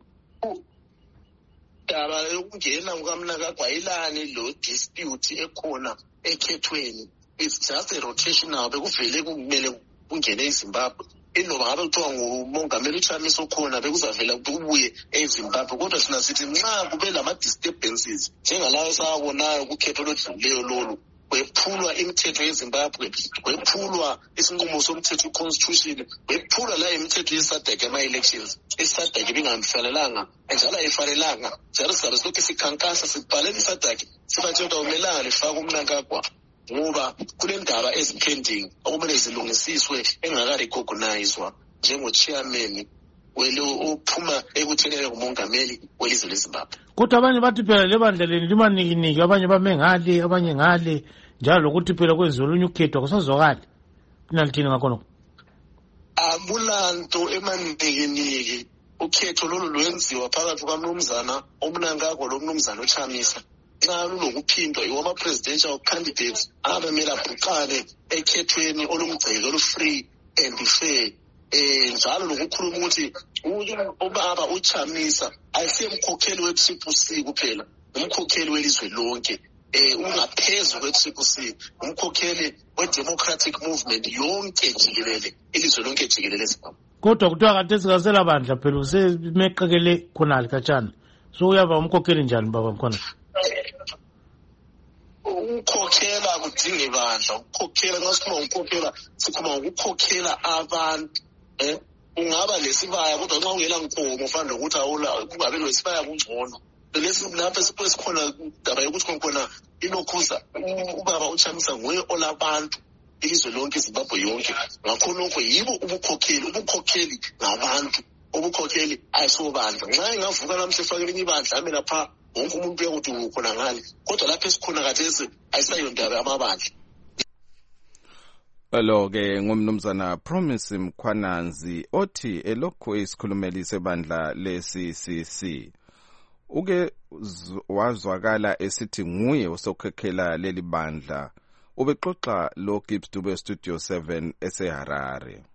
daba yokungena kukamnangagwa yilani lo dispute ekhona ekhethweni it's just a rotational bekuvele kumele kungene eZimbabwe inoba ngabe kuthiwa ngumongameli uChamisa okhona bekuzavela kubuye eZimbabwe kodwa sina sithi nxa kube lama-disturbances njengalawo esawabonayo kukhetho lodlulileyo lolu kwephulwa imithetho yeZimbabwe kwephulwa isinqumo somthetho i-constitution kwephulwa la imithetho yesadek ama-elections isadek ibingamfanelanga njalo ayifanelanga njalo sizabe silokhu sikhankasa sibhalela isadek sibathe kodwa kumelanga lifake umnankagwa ngoba kunendaba ezipending okumele zilungisiswe engakarecognizwa njengo-chairman welo ophuma ekuthenele ngumongameli welizwe leZimbabwe kodwa abanye bathi phela lebandleleni limanikiniki abanye bame ngale abanye ngale njalo lokuthi phela kwenziwe olunye ukhetho akusazwakali linalithini ngakhonokho akulanto emanikiniki ukhetho lolu lwenziwa phakathi kukamnumzana omnankagwa lo mnumzana uChamisa nxa lulokuphindwa yiwo ama-presidential candidates abamele abhuqane ekhethweni olumgceke olu-free and fair um njalo lokukhuluma ukuthi ubaba uChamisa ayisemkhokheli we-T P C kuphela umkhokheli welizwe lonke um ungaphezu kwe-T P C umkhokheli we-democratic movement yonke jikelele ilizwe lonke jikelele eZimbabwe kodwa kuthiwa kade sikasela bandla phela usemeqekele khonali katshana so uyaba umkhokheli njani baba mkhona udinge bandla ukukhokhela. Nxa sikhuluma ngokukhokhela sikhuluma ngokukhokhela abantu eh ungaba lesibaya kodwa nxa ungela nkomo ufanda ukuthi awula kungabe lesibaya kungcono. Lesi lapha sipho sikhona indaba yokuthi khona inokhuza ubaba uChamisa nguye olabantu ilizwe lonke iZimbabwe yonke. Ngakho lokho yibo ubukhokheli ubukhokheli ngabantu ubukhokheli ayisobandla. Nxa ingavuka namhla efake elinye ibandla ame lapha wonke umuntu uyakuthi ukhona ngale kodwa lapha esikhona khathesi ayisayo ndaba yamabandla. Lo-ke ngumnumzana Promise Mkhwananzi othi elokhu isikhulumeli sebandla le-C C C. Uke wazwakala esithi nguye osokhokhela leli bandla. Ubexoxa lo Gibbs Dube Studio seven eseHarare.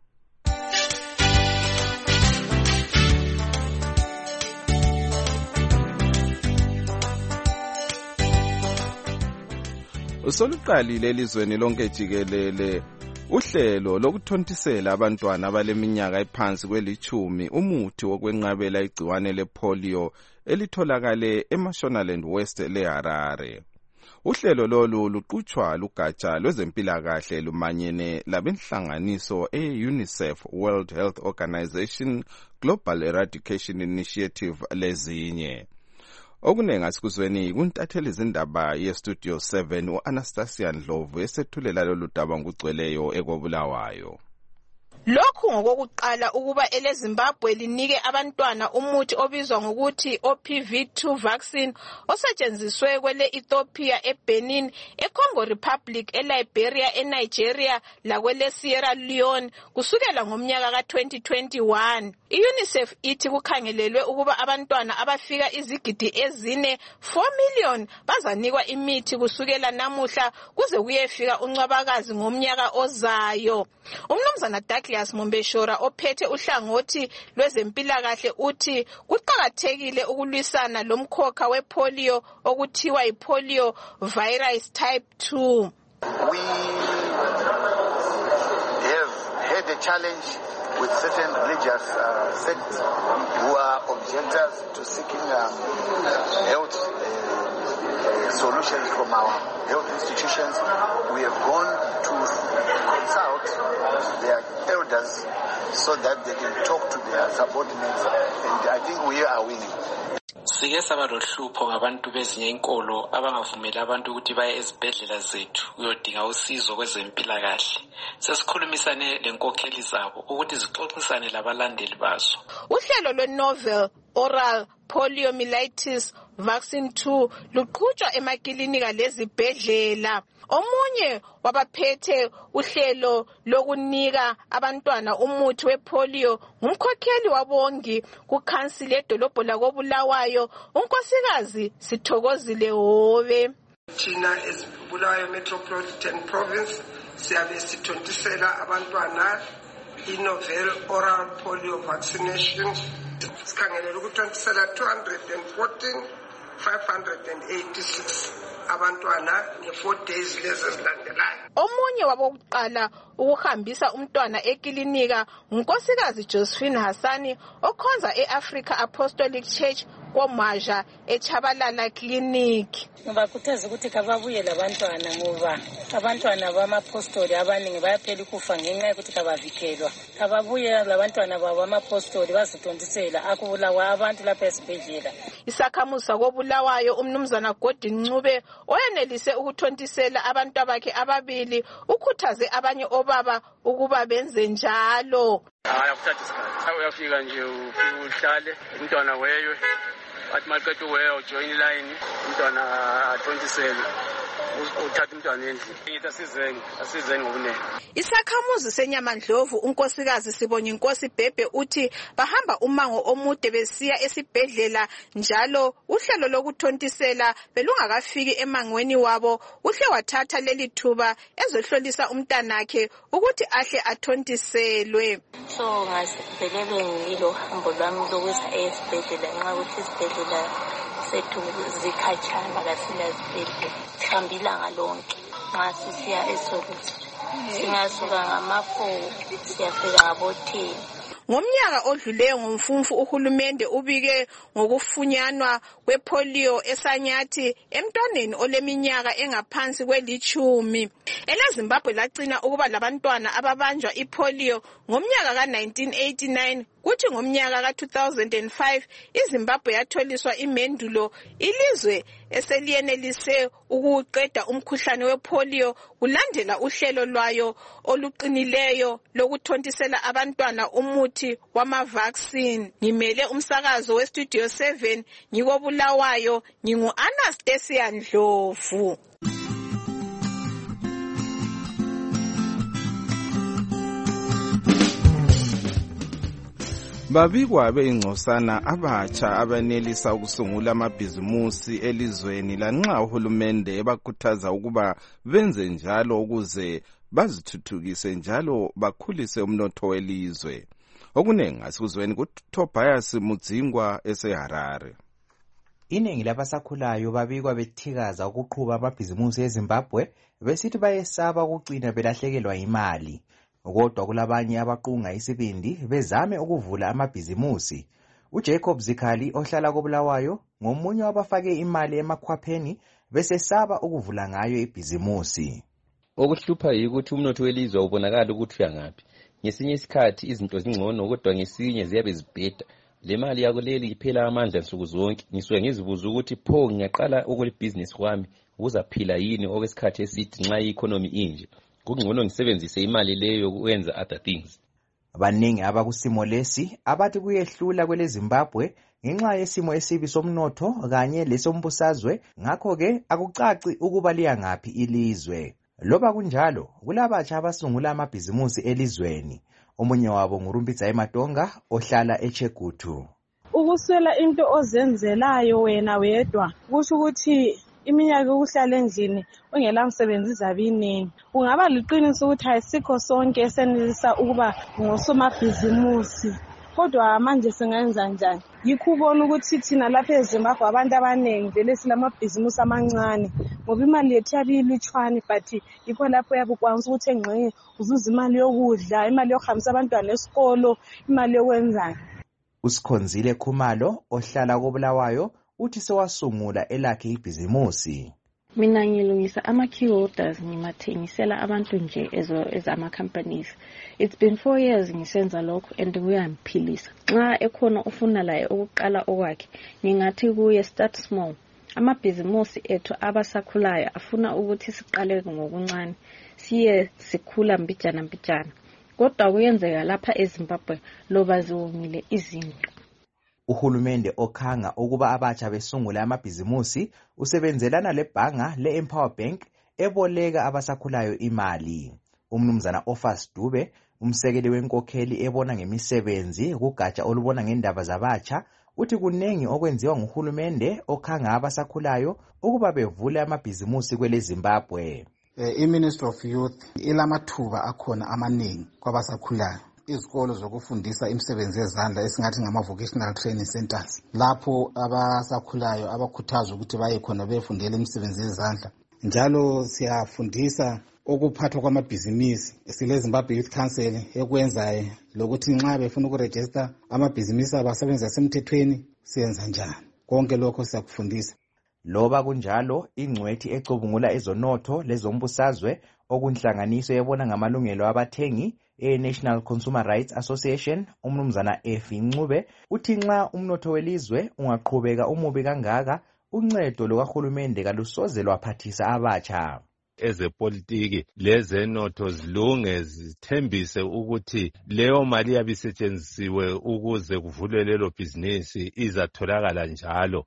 Usoluqalile elizweni lonke jikelele uhlelo lokuthontisela abantwana abaleminyaka ephansi kwelichumi umuthi wokwenqabela igciwane lepolio elitholakale eMashonaland West leHarare. Uhlelo lolu luqhutshwa lugatsha lwezempilakahle lumanyene labenhlanganiso e-UNICEF, World Health Organization, Global Eradication Initiative lezinye. Okunengi asikuzweni kuntatheli izindaba ye-Studio seven u-Anastasia Ndlovu esethulela lolu daba ngugcweleyo ekobulawayo. Lokhu ngokokuqala ukuba eleZimbabwe linike abantwana umuthi obizwa ngokuthi O P V two vaccine osetshenziswe kwele Ethiopia, eBenin, eCongo Republic, eLiberia, eNigeria lakwele Sierra Leone kusukela ngomnyaka ka twenty twenty-one. I-UNICEF ithi kukhangelelwe ukuba abantwana abafika izigidi ezine four million bazanikwa imithi kusukela namuhla kuze kuyefika uNcwabakazi ngomnyaka ozayo. Umnumzana Douglas Mombeshora ophethe uhlangothi lwezempilakahle uthi kuqakathekile ukulwisana lomkhokha wepolio okuthiwa ipolio virus type two. We have had a challenge with certain religious uh, sects who are objectors to seeking um, health uh, solutions from our health institutions. We have gone to consult their elders so that they can talk to their subordinates, and I think we are winning. Sike saba lohlupho ngabantu bezinye inkolo abangavumela abantu ukuthi baye ezibhedlela zethu uyodinga usizo kwezempilakahle. Sesikhulumisane lenkokheli zabo ukuthi zixoxisane labalandeli bazo. Uhlelo lwe-novel oral poliomyelitis vaccine two luqhutshwa emakilinika lezibhedlela. Omunye wabaphethe uhlelo lokunika abantwana umuthi wepolio ngumkhokheli wabongi kukhansili edolobho lakobulawayo unkosikazi Sithokozile Hobe. Thina eBulawayo Metropolitan Province siyabe sithontisela abantwana i-novel oral polio vaccination. Sikhangelela ukuthontisela two hundred fourteen five hundred eighty-six abantwana nge-four days lezi ezilandelayo. Omunye wabokuqala ukuhambisa umntwana ekilinika unkosikazi Josephine Hassani okhonza e-Africa Apostolic Church koMaja eChabalala Clinic. Ngibakhuthaza ukuthi kababuye labantwana ngoba abantwana bamapostoli abaningi bayaphela ukufa ngenxa yokuthi kabavikelwa. Kababuye labantwana babo amapostoli bazithontisela akubulawa abantu lapha esibhedlela. Isakhamuza kobulawayo umnumzana Gordon Ncube oyenelise ukuthontisela abantu bakhe ababili ukhuthaze abanye obaba ukuba benze njalo. Hayi akuthathi isikhathi. Uyafika nje uhlale umntwana weyo athi maqedwe weyo ujoin line umntwana athontisele uthatha umntwana endlini. Ngithi asizeni asizeni ngobunene. Isakhamuzi seNyamandlovu unkosikazi Sibonye Inkosi Bhebhe uthi bahamba umango omude besiya esibhedlela njalo uhlelo lokuthontisela belungakafiki emangweni wabo uhle wathatha leli thuba ezohlolisa umntanakhe ukuthi ahle athontiselwe. So ngasibelebe ngilo hambo lwami lokuza esibhedlela nxa ukuthi isibhedlela sethu zikhatshana kasilazibhedlela sihamba ilanga lonke nxa sisiya eSolusi singasuka ngama-four siyafika ngabo-ten. Ngomnyaka odluleyo ngomfumfu uhulumende ubike ngokufunyanwa kwepolio eSanyathi emntwaneni oleminyaka engaphansi kwelichumi. EleZimbabwe lagcina ukuba labantwana ababanjwa ipolio ngomnyaka ka nineteen eighty-nine, kuthi ngomnyaka ka two thousand five iZimbabwe yatholiswa imendulo ilizwe eseliyenelise ukuqeda umkhuhlane wepolio kulandela uhlelo lwayo oluqinileyo lokuthontisela abantwana umuthi wama-vaccine. Ngimele umsakazo weStudio seven ngikobulawayo, ngingu-Anastasia Ndlovu. Babikwa beingcosana abatsha abanelisa ukusungula amabhizimusi elizweni lanxa uhulumende ebakhuthaza ukuba benze njalo ukuze bazithuthukise njalo bakhulise umnotho welizwe. Okunengi asikuzweni kuTobias Mudzingwa eseHarare. Iningi labasakhulayo babikwa bethikaza ukuqhuba amabhizimusi eZimbabwe besithi bayesaba ukugcina belahlekelwa imali. Kodwa kulabanye abaqunga isibindi bezame ukuvula amabhizimusi. uJacob Zikhali ohlala koBulawayo ngomunye wabafake imali emakhwapheni besesaba ukuvula ngayo ibhizimusi. Okuhlupha yikuthi umnotho welizwe ubonakala ukuthi uyangaphi. Ngesinye isikhathi izinto zingcono kodwa ngesinye ziyabe zibheda. Le mali yakuleli iphela amandla nsuku zonke. Ngisuke ngizibuza ukuthi pho ngiyaqala ukulibhizinisi kwami uzaphila yini okwesikhathi esithi nxa i-economy inje. Kungcono ngisebenzise imali leyo ukwenza other things. Baningi abakusimo lesi abathi kuyehlula kweleZimbabwe ngenxa yesimo esibi somnotho kanye lesombusazwe, ngakho ke akucaci ukuba liyangaphi ilizwe. Loba kunjalo kulabatsha abasungula amabhizimusi elizweni. Omunye wabo nguRumbidza eMatonga ohlala eChegutu. Ukuswela into ozenzelayo wena wedwa kusho ukuthi iminyaka ukuhlala endlini ungela msebenzi zabinini. Ungaba liqiniso ukuthi ayisikho sonke esenelisa ukuba ngosomabhizimusi. Kodwa manje singenza njani? Yikho ubona ukuthi thina lapha eZimbabwe abantu abaningi vele silamabhizimusi amancane ngoba imali yethu yabililutshwane, but yikho lapho yabukwanisa ukuthi engxenye uzuza imali yokudla, imali yokuhambisa abantwana esikolo, imali yokwenzani. uSikhonzile Khumalo ohlala koBulawayo uthi sewasungula elakhe ibhizimusi. Mina ngilungisa ama-key holders ngimathengisela abantu nje ezo ezama companies. It's been four years ngisenza lokho and kuyangiphilisa. Nxa ekhona ufuna laye ukuqala okwakhe ngingathi kuye start small. Amabhizimusi ethu abasakhulayo afuna ukuthi siqale ngokuncane siye sikhula mbijana mbijana. Kodwa kuyenzeka lapha eZimbabwe loba ziwongile izinto. Uhulumende okhanga ukuba abatsha besungula amabhizimusi usebenzelana lebhanga le-Empower Bank eboleka abasakhulayo imali. Umnumzana Ofas Dube, umsekeli wenkokheli ebona ngemisebenzi kugatsha olubona ngendaba zabatsha, uthi kunengi okwenziwa nguhulumende okhanga abasakhulayo ukuba bevule amabhizimusi kweleZimbabwe. I-Ministry of Youth ilamathuba akhona amaningi kwabasakhulayo. Izikolo zokufundisa imisebenzi yezandla esingathi ngama-vocational training centers, lapho abasakhulayo abakhuthazwa ukuthi baye khona befundela imisebenzi yezandla. Njalo siyafundisa ukuphathwa kwamabhizinisi. Sile Zimbabwe Youth Council ekwenzayo lokuthi nxa befuna ukurejista amabhizinisi abasebenzi asemthethweni siyenza njani. Konke lokho siyakufundisa. Loba kunjalo ingcwethi ecubungula ezonotho lezombusazwe okunhlanganiso yebona ngamalungelo abathengi e-National Consumer Rights Association, umnumzana Efi Ncube uthi nxa umnotho welizwe ungaqhubeka umubi kangaka uncedo lokahulumende kalusoze lwaphathisa abatsha. Ezepolitiki lezenotho zilunge zithembise ukuthi leyo mali yabisetshenzisiwe ukuze kuvulwe lelo bhizinisi izatholakala njalo.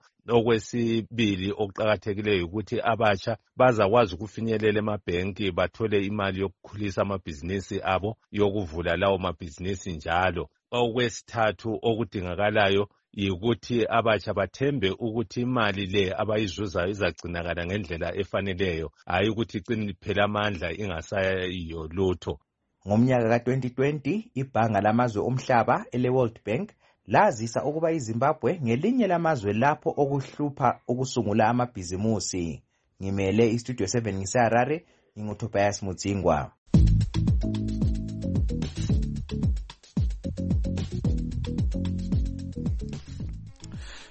Okwesibili okuqakathekileyo ukuthi abatsha bazakwazi ukufinyelela emabhenki bathole imali yokukhulisa amabhizinisi abo yokuvula lawo mabhizinisi njalo. Okwesithathu okudingakalayo yikuthi abatsha bathembe ukuthi imali le abayizuzayo izagcinakala ngendlela efaneleyo, hayi ukuthi icine liphela amandla ingasayiyo lutho. Ngomnyaka ka twenty twenty ibhanga lamazwe omhlaba ele-World Bank lazisa ukuba iZimbabwe ngelinye lamazwe lapho okuhlupha ukusungula amabhizimusi. Ngimele iStudio seven ngiseHarare, nginguTobias Mudzingwa.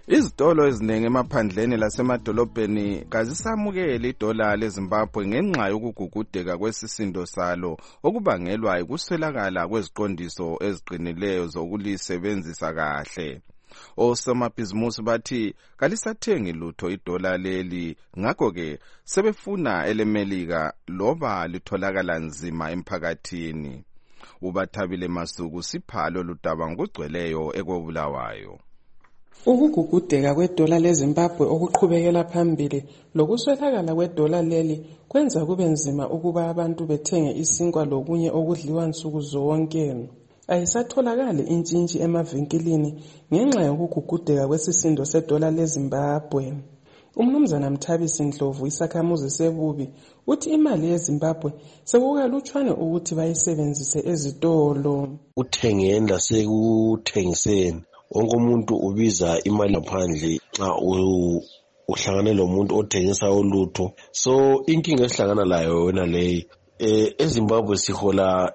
Izitolo eziningi emaphandleni lasemadolobheni kazisamukeli idola leZimbabwe ngenxa yokugugudeka kwesisindo salo okubangelwa yikuswelakala kweziqondiso eziqinileyo zokulisebenzisa kahle. Osomabhizimusi bathi kalisathengi lutho idola leli, ngakho-ke sebefuna elemelika loba litholakala nzima emphakathini. Ubathabile Masuku siphalo ludaba ngokugcweleyo ekobulawayo. Ukugugudeka kwedola leZimbabwe okuqhubekela phambili lokuswelakala kwedola leli kwenza kube nzima ukuba abantu bethenge isinkwa lokunye okudliwa nsuku zonke. Ayisatholakali intshintshi emavinkilini ngenxa yokugugudeka kwesisindo sedola leZimbabwe. Umnumzana Mthabisi Ndlovu isakhamuzi sebubi uthi imali yeZimbabwe sekukalutshwane ukuthi bayisebenzise ezitolo. Uthengeni lasekuthengiseni wonke umuntu ubiza imali ngaphandle xa uhlangane lomuntu othengisa ulutho. So inkinga esihlangana layo wena leyi eh eZimbabwe sihola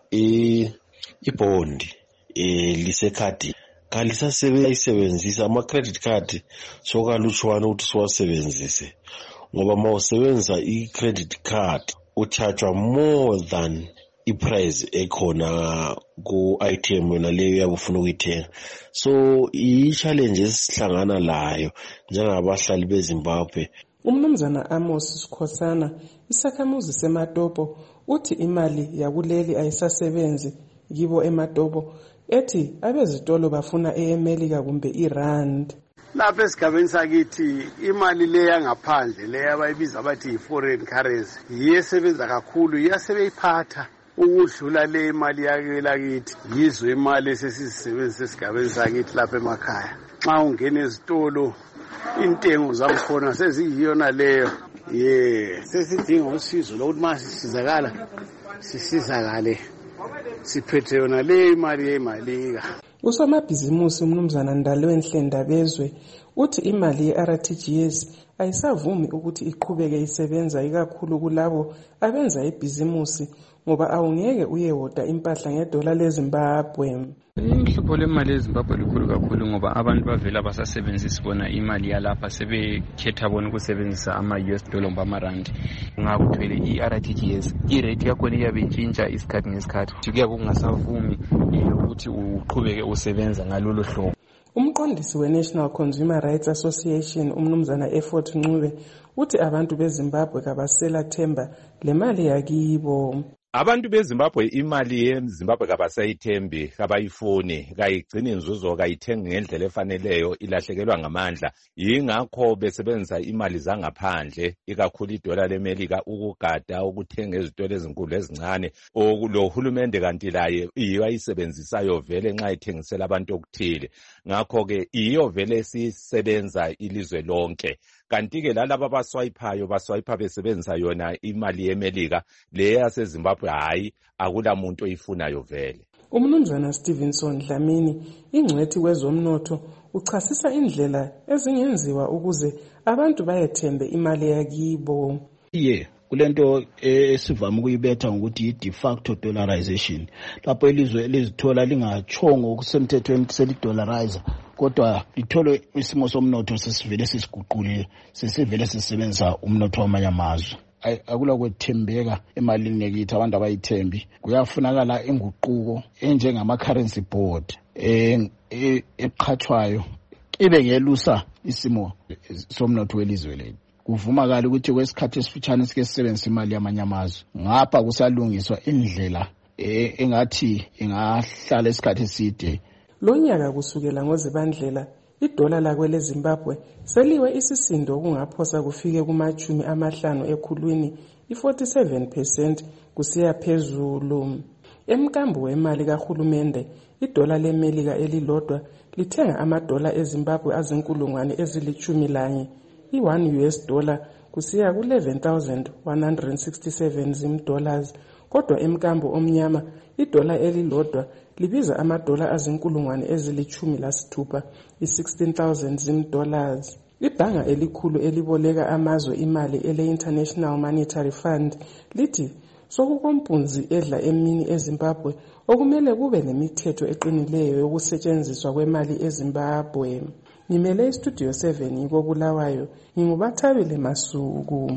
ibondi eh lisekhadi kalisasebenzisa ama credit card sokalutshwana ukuthi siwasebenzise ngoba mawusebenzisa i credit card uchargewa more than iprice ekhona ku I T M wena leyo yabufuna ukuyithenga. So i challenge esihlangana layo njengabahlali beZimbabwe. Umnumzana Amos Sikhosana isakhamuzi seMatopo uthi imali yakuleli ayisasebenzi yibo eMatopo, ethi abezitolo bafuna eAmelika kumbe iRand. Lapha esigabeni sakithi imali le yangaphandle le abayibiza bathi i-foreign currency iyesebenza kakhulu, iyasebeyiphatha ukudlula le imali yake lakithi. Yizo imali esesizisebenzisa esigabeni sakithi lapha emakhaya. Xa ungena ezitolo intengo zakhona seziyiyona leyo. Yeah, sesidinga usizo lokuthi masisizakala sisizakale siphethe yona le imali yemalika. Usomabhizimusi umnumzana Ndalwenhle Ndabezwe uthi imali ye-R T G S ayisavumi ukuthi iqhubeke isebenza ikakhulu kulabo abenza ibhizimusi ngoba awungeke uyehoda impahla ngedola leZimbabwe. Inhlupho lemali yeZimbabwe likhulu kakhulu ngoba abantu bavela basasebenzisa bona imali yalapha sebekhetha bona ukusebenzisa ama-U S dollar ngoba amarandi. Ngakuthwele i-R T G S irate yakhona iyabe intshintsha isikhathi ngesikhathi kuyabe kungasavumi ukuthi uqhubeke usebenza ngalolo hlobo. Umqondisi we-National Consumer Rights Association umnumzana Effort Ncube uthi abantu beZimbabwe kabasela themba le mali yakibo. Abantu beZimbabwe imali yeZimbabwe kabasayithembi, kabayifuni, kayigcini inzuzo, kayithengi ngendlela efaneleyo, ilahlekelwa ngamandla. Yingakho besebenzisa imali zangaphandle, ikakhulu idola leMelika ukugada ukuthenga ezitolo ezinkulu ezincane. Lo hulumende kanti laye iyo ayisebenzisayo vele nxa ithengisela abantu okuthile. Ngakho ke iyo vele sisebenza ilizwe lonke. Kanti ke lalabo abaswayiphayo baswayipha besebenzisa yona imali yeMelika le yaseZimbabwe hayi akula muntu oyifunayo vele. Umnumzana Stevenson Dlamini ingcwethi kwezomnotho uchasisa indlela ezingenziwa ukuze abantu bayethembe imali yakibo. Yeah, kulento esivama ukuyibetha ngokuthi i-de facto dollarization. Lapho ilizwe elizithola lingachongo okusemthethweni selidollarizer kodwa lithole isimo somnotho sesivele sesiguqulile, sesivele sisebenzisa umnotho wamanye amazwe. Akula kwethembeka emalini yakithi abantu abayithembi. Kuyafunakala inguquko enjengama currency board eqhathwayo ibe ngelusa isimo somnotho welizwe lethu. Kuvumakala ukuthi kwesikhathi esifitshane sike sisebenzisa imali yamanye amazwe. Ngapha kusalungiswa indlela engathi ingahlala isikhathi eside. Lonyaka kusukela ngoZibandlela idola lakwe leZimbabwe seliwe isisindo okungaphosa kufike kumachumi amahlanu ekhulwini i-forty-seven percent kusiya phezulu. Emkambo wemali kahulumende idola leMelika elilodwa lithenga amadola eZimbabwe azinkulungwane ezilichumi lanye, i-one U S dollar kusiya ku-eleven thousand one hundred sixty-seven zim dollars. Kodwa emkambo omnyama idola elilodwa libiza amadola azinkulungwane ezilichumi lasithupha, i-sixteen thousand zim dollars. Ibhanga elikhulu eliboleka amazwe imali ele-International Monetary Fund lithi sokukompunzi edla emini eZimbabwe okumele kube nemithetho eqinileyo yokusetshenziswa kwemali eZimbabwe. ngimele istudio seven yiko Bulawayo, ngingubathabile Masuku.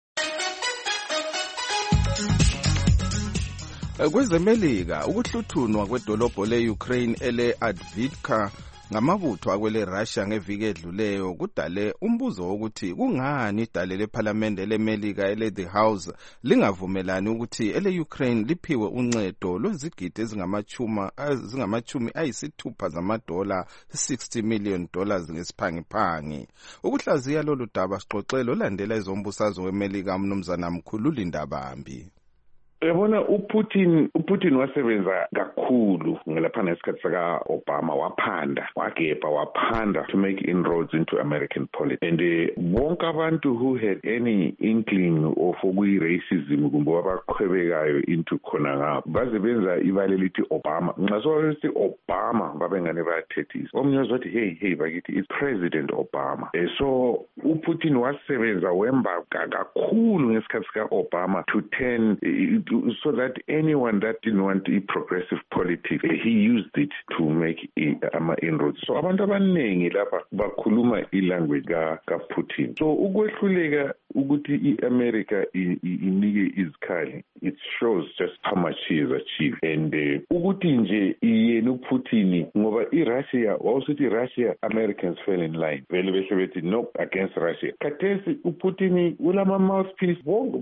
Kwezemelika ukuhluthunwa kwedolobho le-Ukraine ele-Adviivka ngamabutho akwele Russia ngeviki edluleyo kudale umbuzo wokuthi kungani idale lephalamende leMelika ele-The House lingavumelani ukuthi ele-Ukraine liphiwe uncedo lwezigidi ezingamachumi ayisithupha zamadola sixty million dollars ngesiphangiphangi. Ukuhlaziya lolu daba sixoxelo landela izombusazwe weMelika umnumzana Mkhululi Ndabambi. Yabona uPutin uPutin wasebenza kakhulu ngelaphana isikhathi saka Obama, waphanda wagebha waphanda to make inroads into American politics, and bonke abantu who had any inkling of okuyi racism kumbe abakhwebekayo into khona ngapho baze benza ibale lithi Obama. Nxa sokuthi Obama babengane bayathethisa omnye wathi hey hey bakithi it's President Obama. E so uPutin wasebenza wemba kakhulu ngesikhathi sika Obama to turn so that anyone that didn't want a progressive politics, he used it to make ama inroads. So abantu abaningi lapha bakhuluma ilanguage ka Putin. So ukwehluleka ukuthi iAmerica inike izikhali, it shows just how much he has achieved. And ukuthi nje yena uPutin ngoba iRussia also the Russia Americans fell in line. Vele behle bethi no against Russia. Khathesi uPutin ulama mouthpiece,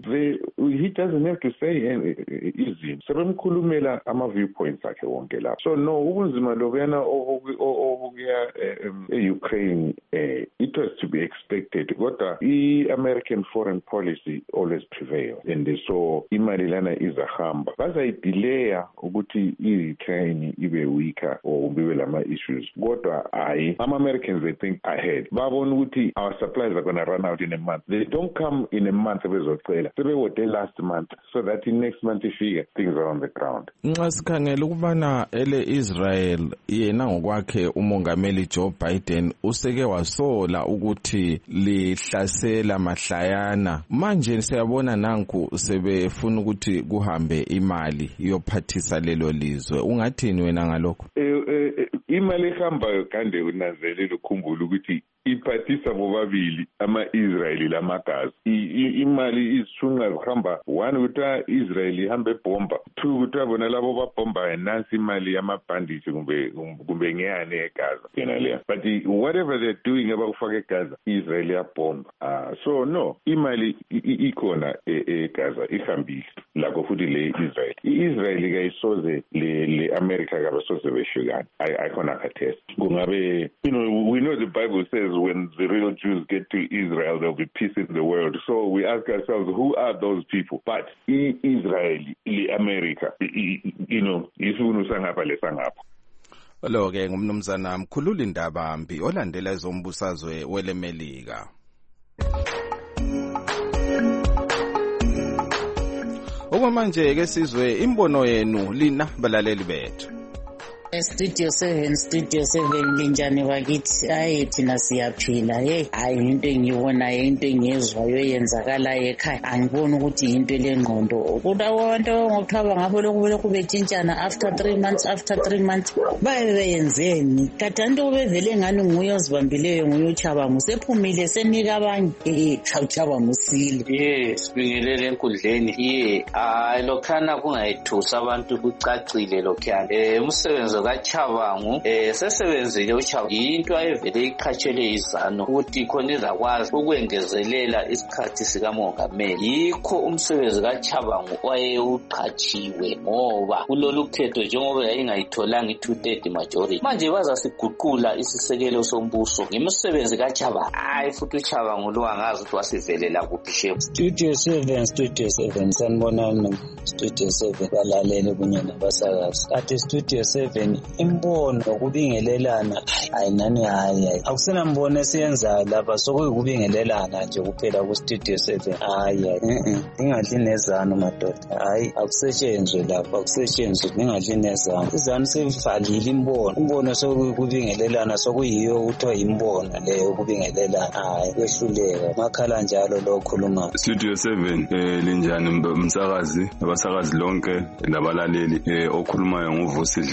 he doesn't have to say izinto sebemkhulumela ama viewpoints akhe wonke lapho. So no ubunzima lokuyana obukuya eUkraine it was to be expected, kodwa iAmerican foreign policy always prevails, and so imali lana izahamba bazayidelaya ukuthi iUkraine ibe weaker or bibe lama issues, kodwa hayi ama Americans they think ahead. Babona ukuthi our supplies are going to run out in a month. They don't come in a month bezocela sebewote last month so that in next month ifika things are on the ground. Nxa sikhangela ukubana ele Israel yena ngokwakhe umongameli Joe Biden useke wasola ukuthi lihlasela mahlayana, manje siyabona nanku sebefuna ukuthi kuhambe imali yophathisa lelo lizwe. Ungathini wena ngalokho? Imali ehambayo kande unanzelela ukukhumbula ukuthi iphathisa bobabili ama-Israeli lamagazi. Imali izishunqa zihamba, one kuthiwa Israel ihambe ebhomba, two kuthiwa bona labo babhombayo nansi imali yamabhandisi kumbe kumbe ngeyane eGaza yena leya. But whatever they're doing abakufaka eGaza, Israel iyabhomba. Uh, so no, imali ikhona eGaza ihambile lakho futhi le Israel. I-Israel kayisoze le le America kabasoze beshukana. Ayikhona khathesi. Kungabe, you know, we know the Bible says when the real Jews get to Israel, there'll be peace in the world. So we ask ourselves, who are those people? But Israel, America, you know, isifunu sangapha lesangapha. Lo ke ngumnumzana Mkhululi Ndabambi olandela izombusazwe weleMelika. Okwamanje ke sizwe imbono yenu lina balaleli bethu. Studio seven, Studio seven, linjani bakithi? Hayi thina siyaphila. Hey, hayi into engiyibonayo, into engiyezwayo eyenzakalayo ekhaya. Angiboni ukuthi into lengqondo. Kudawanto ngokuthaba ngapho lokhu lokhu betshintshana after three months, after three months. Baye beyenzeni? Kadanto ubevele ngani nguye ozibambileyo nguye uChabangu. Sephumile senika abanye. Eh, uChabangu sile. Yes, sibingelele enkundleni. Yeah, hayi lokhana kungayithusa abantu kucacile lokhana. Eh, umsebenzi kaChabangu eh sesebenzile uChabangu into ayevele iqhatshele izano ukuthi khona izakwazi ukwengezelela isikhathi sikamongameli. Yikho umsebenzi kaChabangu wayeuqhatshiwe ngoba kulolu khetho njengoba yayingayitholanga i-two thirds majority. Manje bazasiguqula isisekelo sombuso ngemisebenzi kaChabangu. Hayi futhi uChabangu lo angazi ukuthi wasivelela kuphi shefu. Studio seven, Studio seven, sanibonani Studio seven balalele kunye nabasakazi. Kade Studio seven imbono ukubingelelana ayinani hayi akusena mbono esiyenza lapha sokuyikubingelelana nje kuphela ku Studio seven. Hayi eh ingadli nezano madoda. Hayi akusetshenzwe lapha akusetshenzwe ingadli nezano. Izano sevalile imbono. Imbono sokuyikubingelelana sokuyiyo kuthiwa imbono leyo ukubingelelana. Hayi kwehluleka makhala njalo lo khuluma. Studio seven eh linjani umsakazi abasakazi lonke labalaleli eh okhulumayo nguVusi Dlomo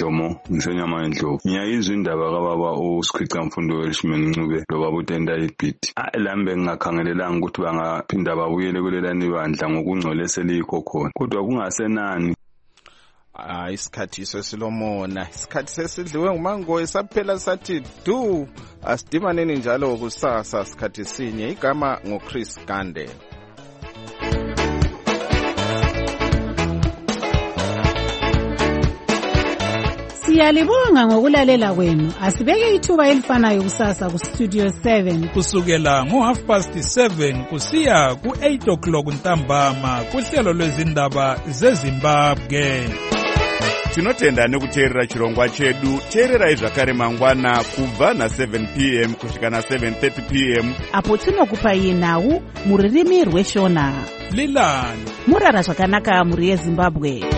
ngisenyama endlovu. Ngiyayizwa indaba kababa uSikhwica Mfundo Welshman Ncube lo baba uTenda Ibhidi. Lambe ngingakhangelelanga ukuthi bangaphinda babuyele kulelani bandla ngokungcole eselikho khona. Kodwa kungasenani. Ah, isikhathi sesilomona, isikhathi sesidliwe ngumango esaphela sathi du, asidimaneni njalo kusasa isikhathi sinye. Igama ngoChris Gande. Siyalibonga ngokulalela kwenu. Asibeke ithuba elifanayo kusasa ku Studio seven kusukela ngo half past seven kusiya ku eight o'clock ntambama kuhlelo lwezindaba zeZimbabwe. Tinotenda nekuteerera chirongwa chedu. Teererai zvakare mangwana kubva na seven p m kusvika na seven thirty p m apo tinokupai nhau muririmi rweshona. Lilani murara zvakanaka muri yeZimbabwe.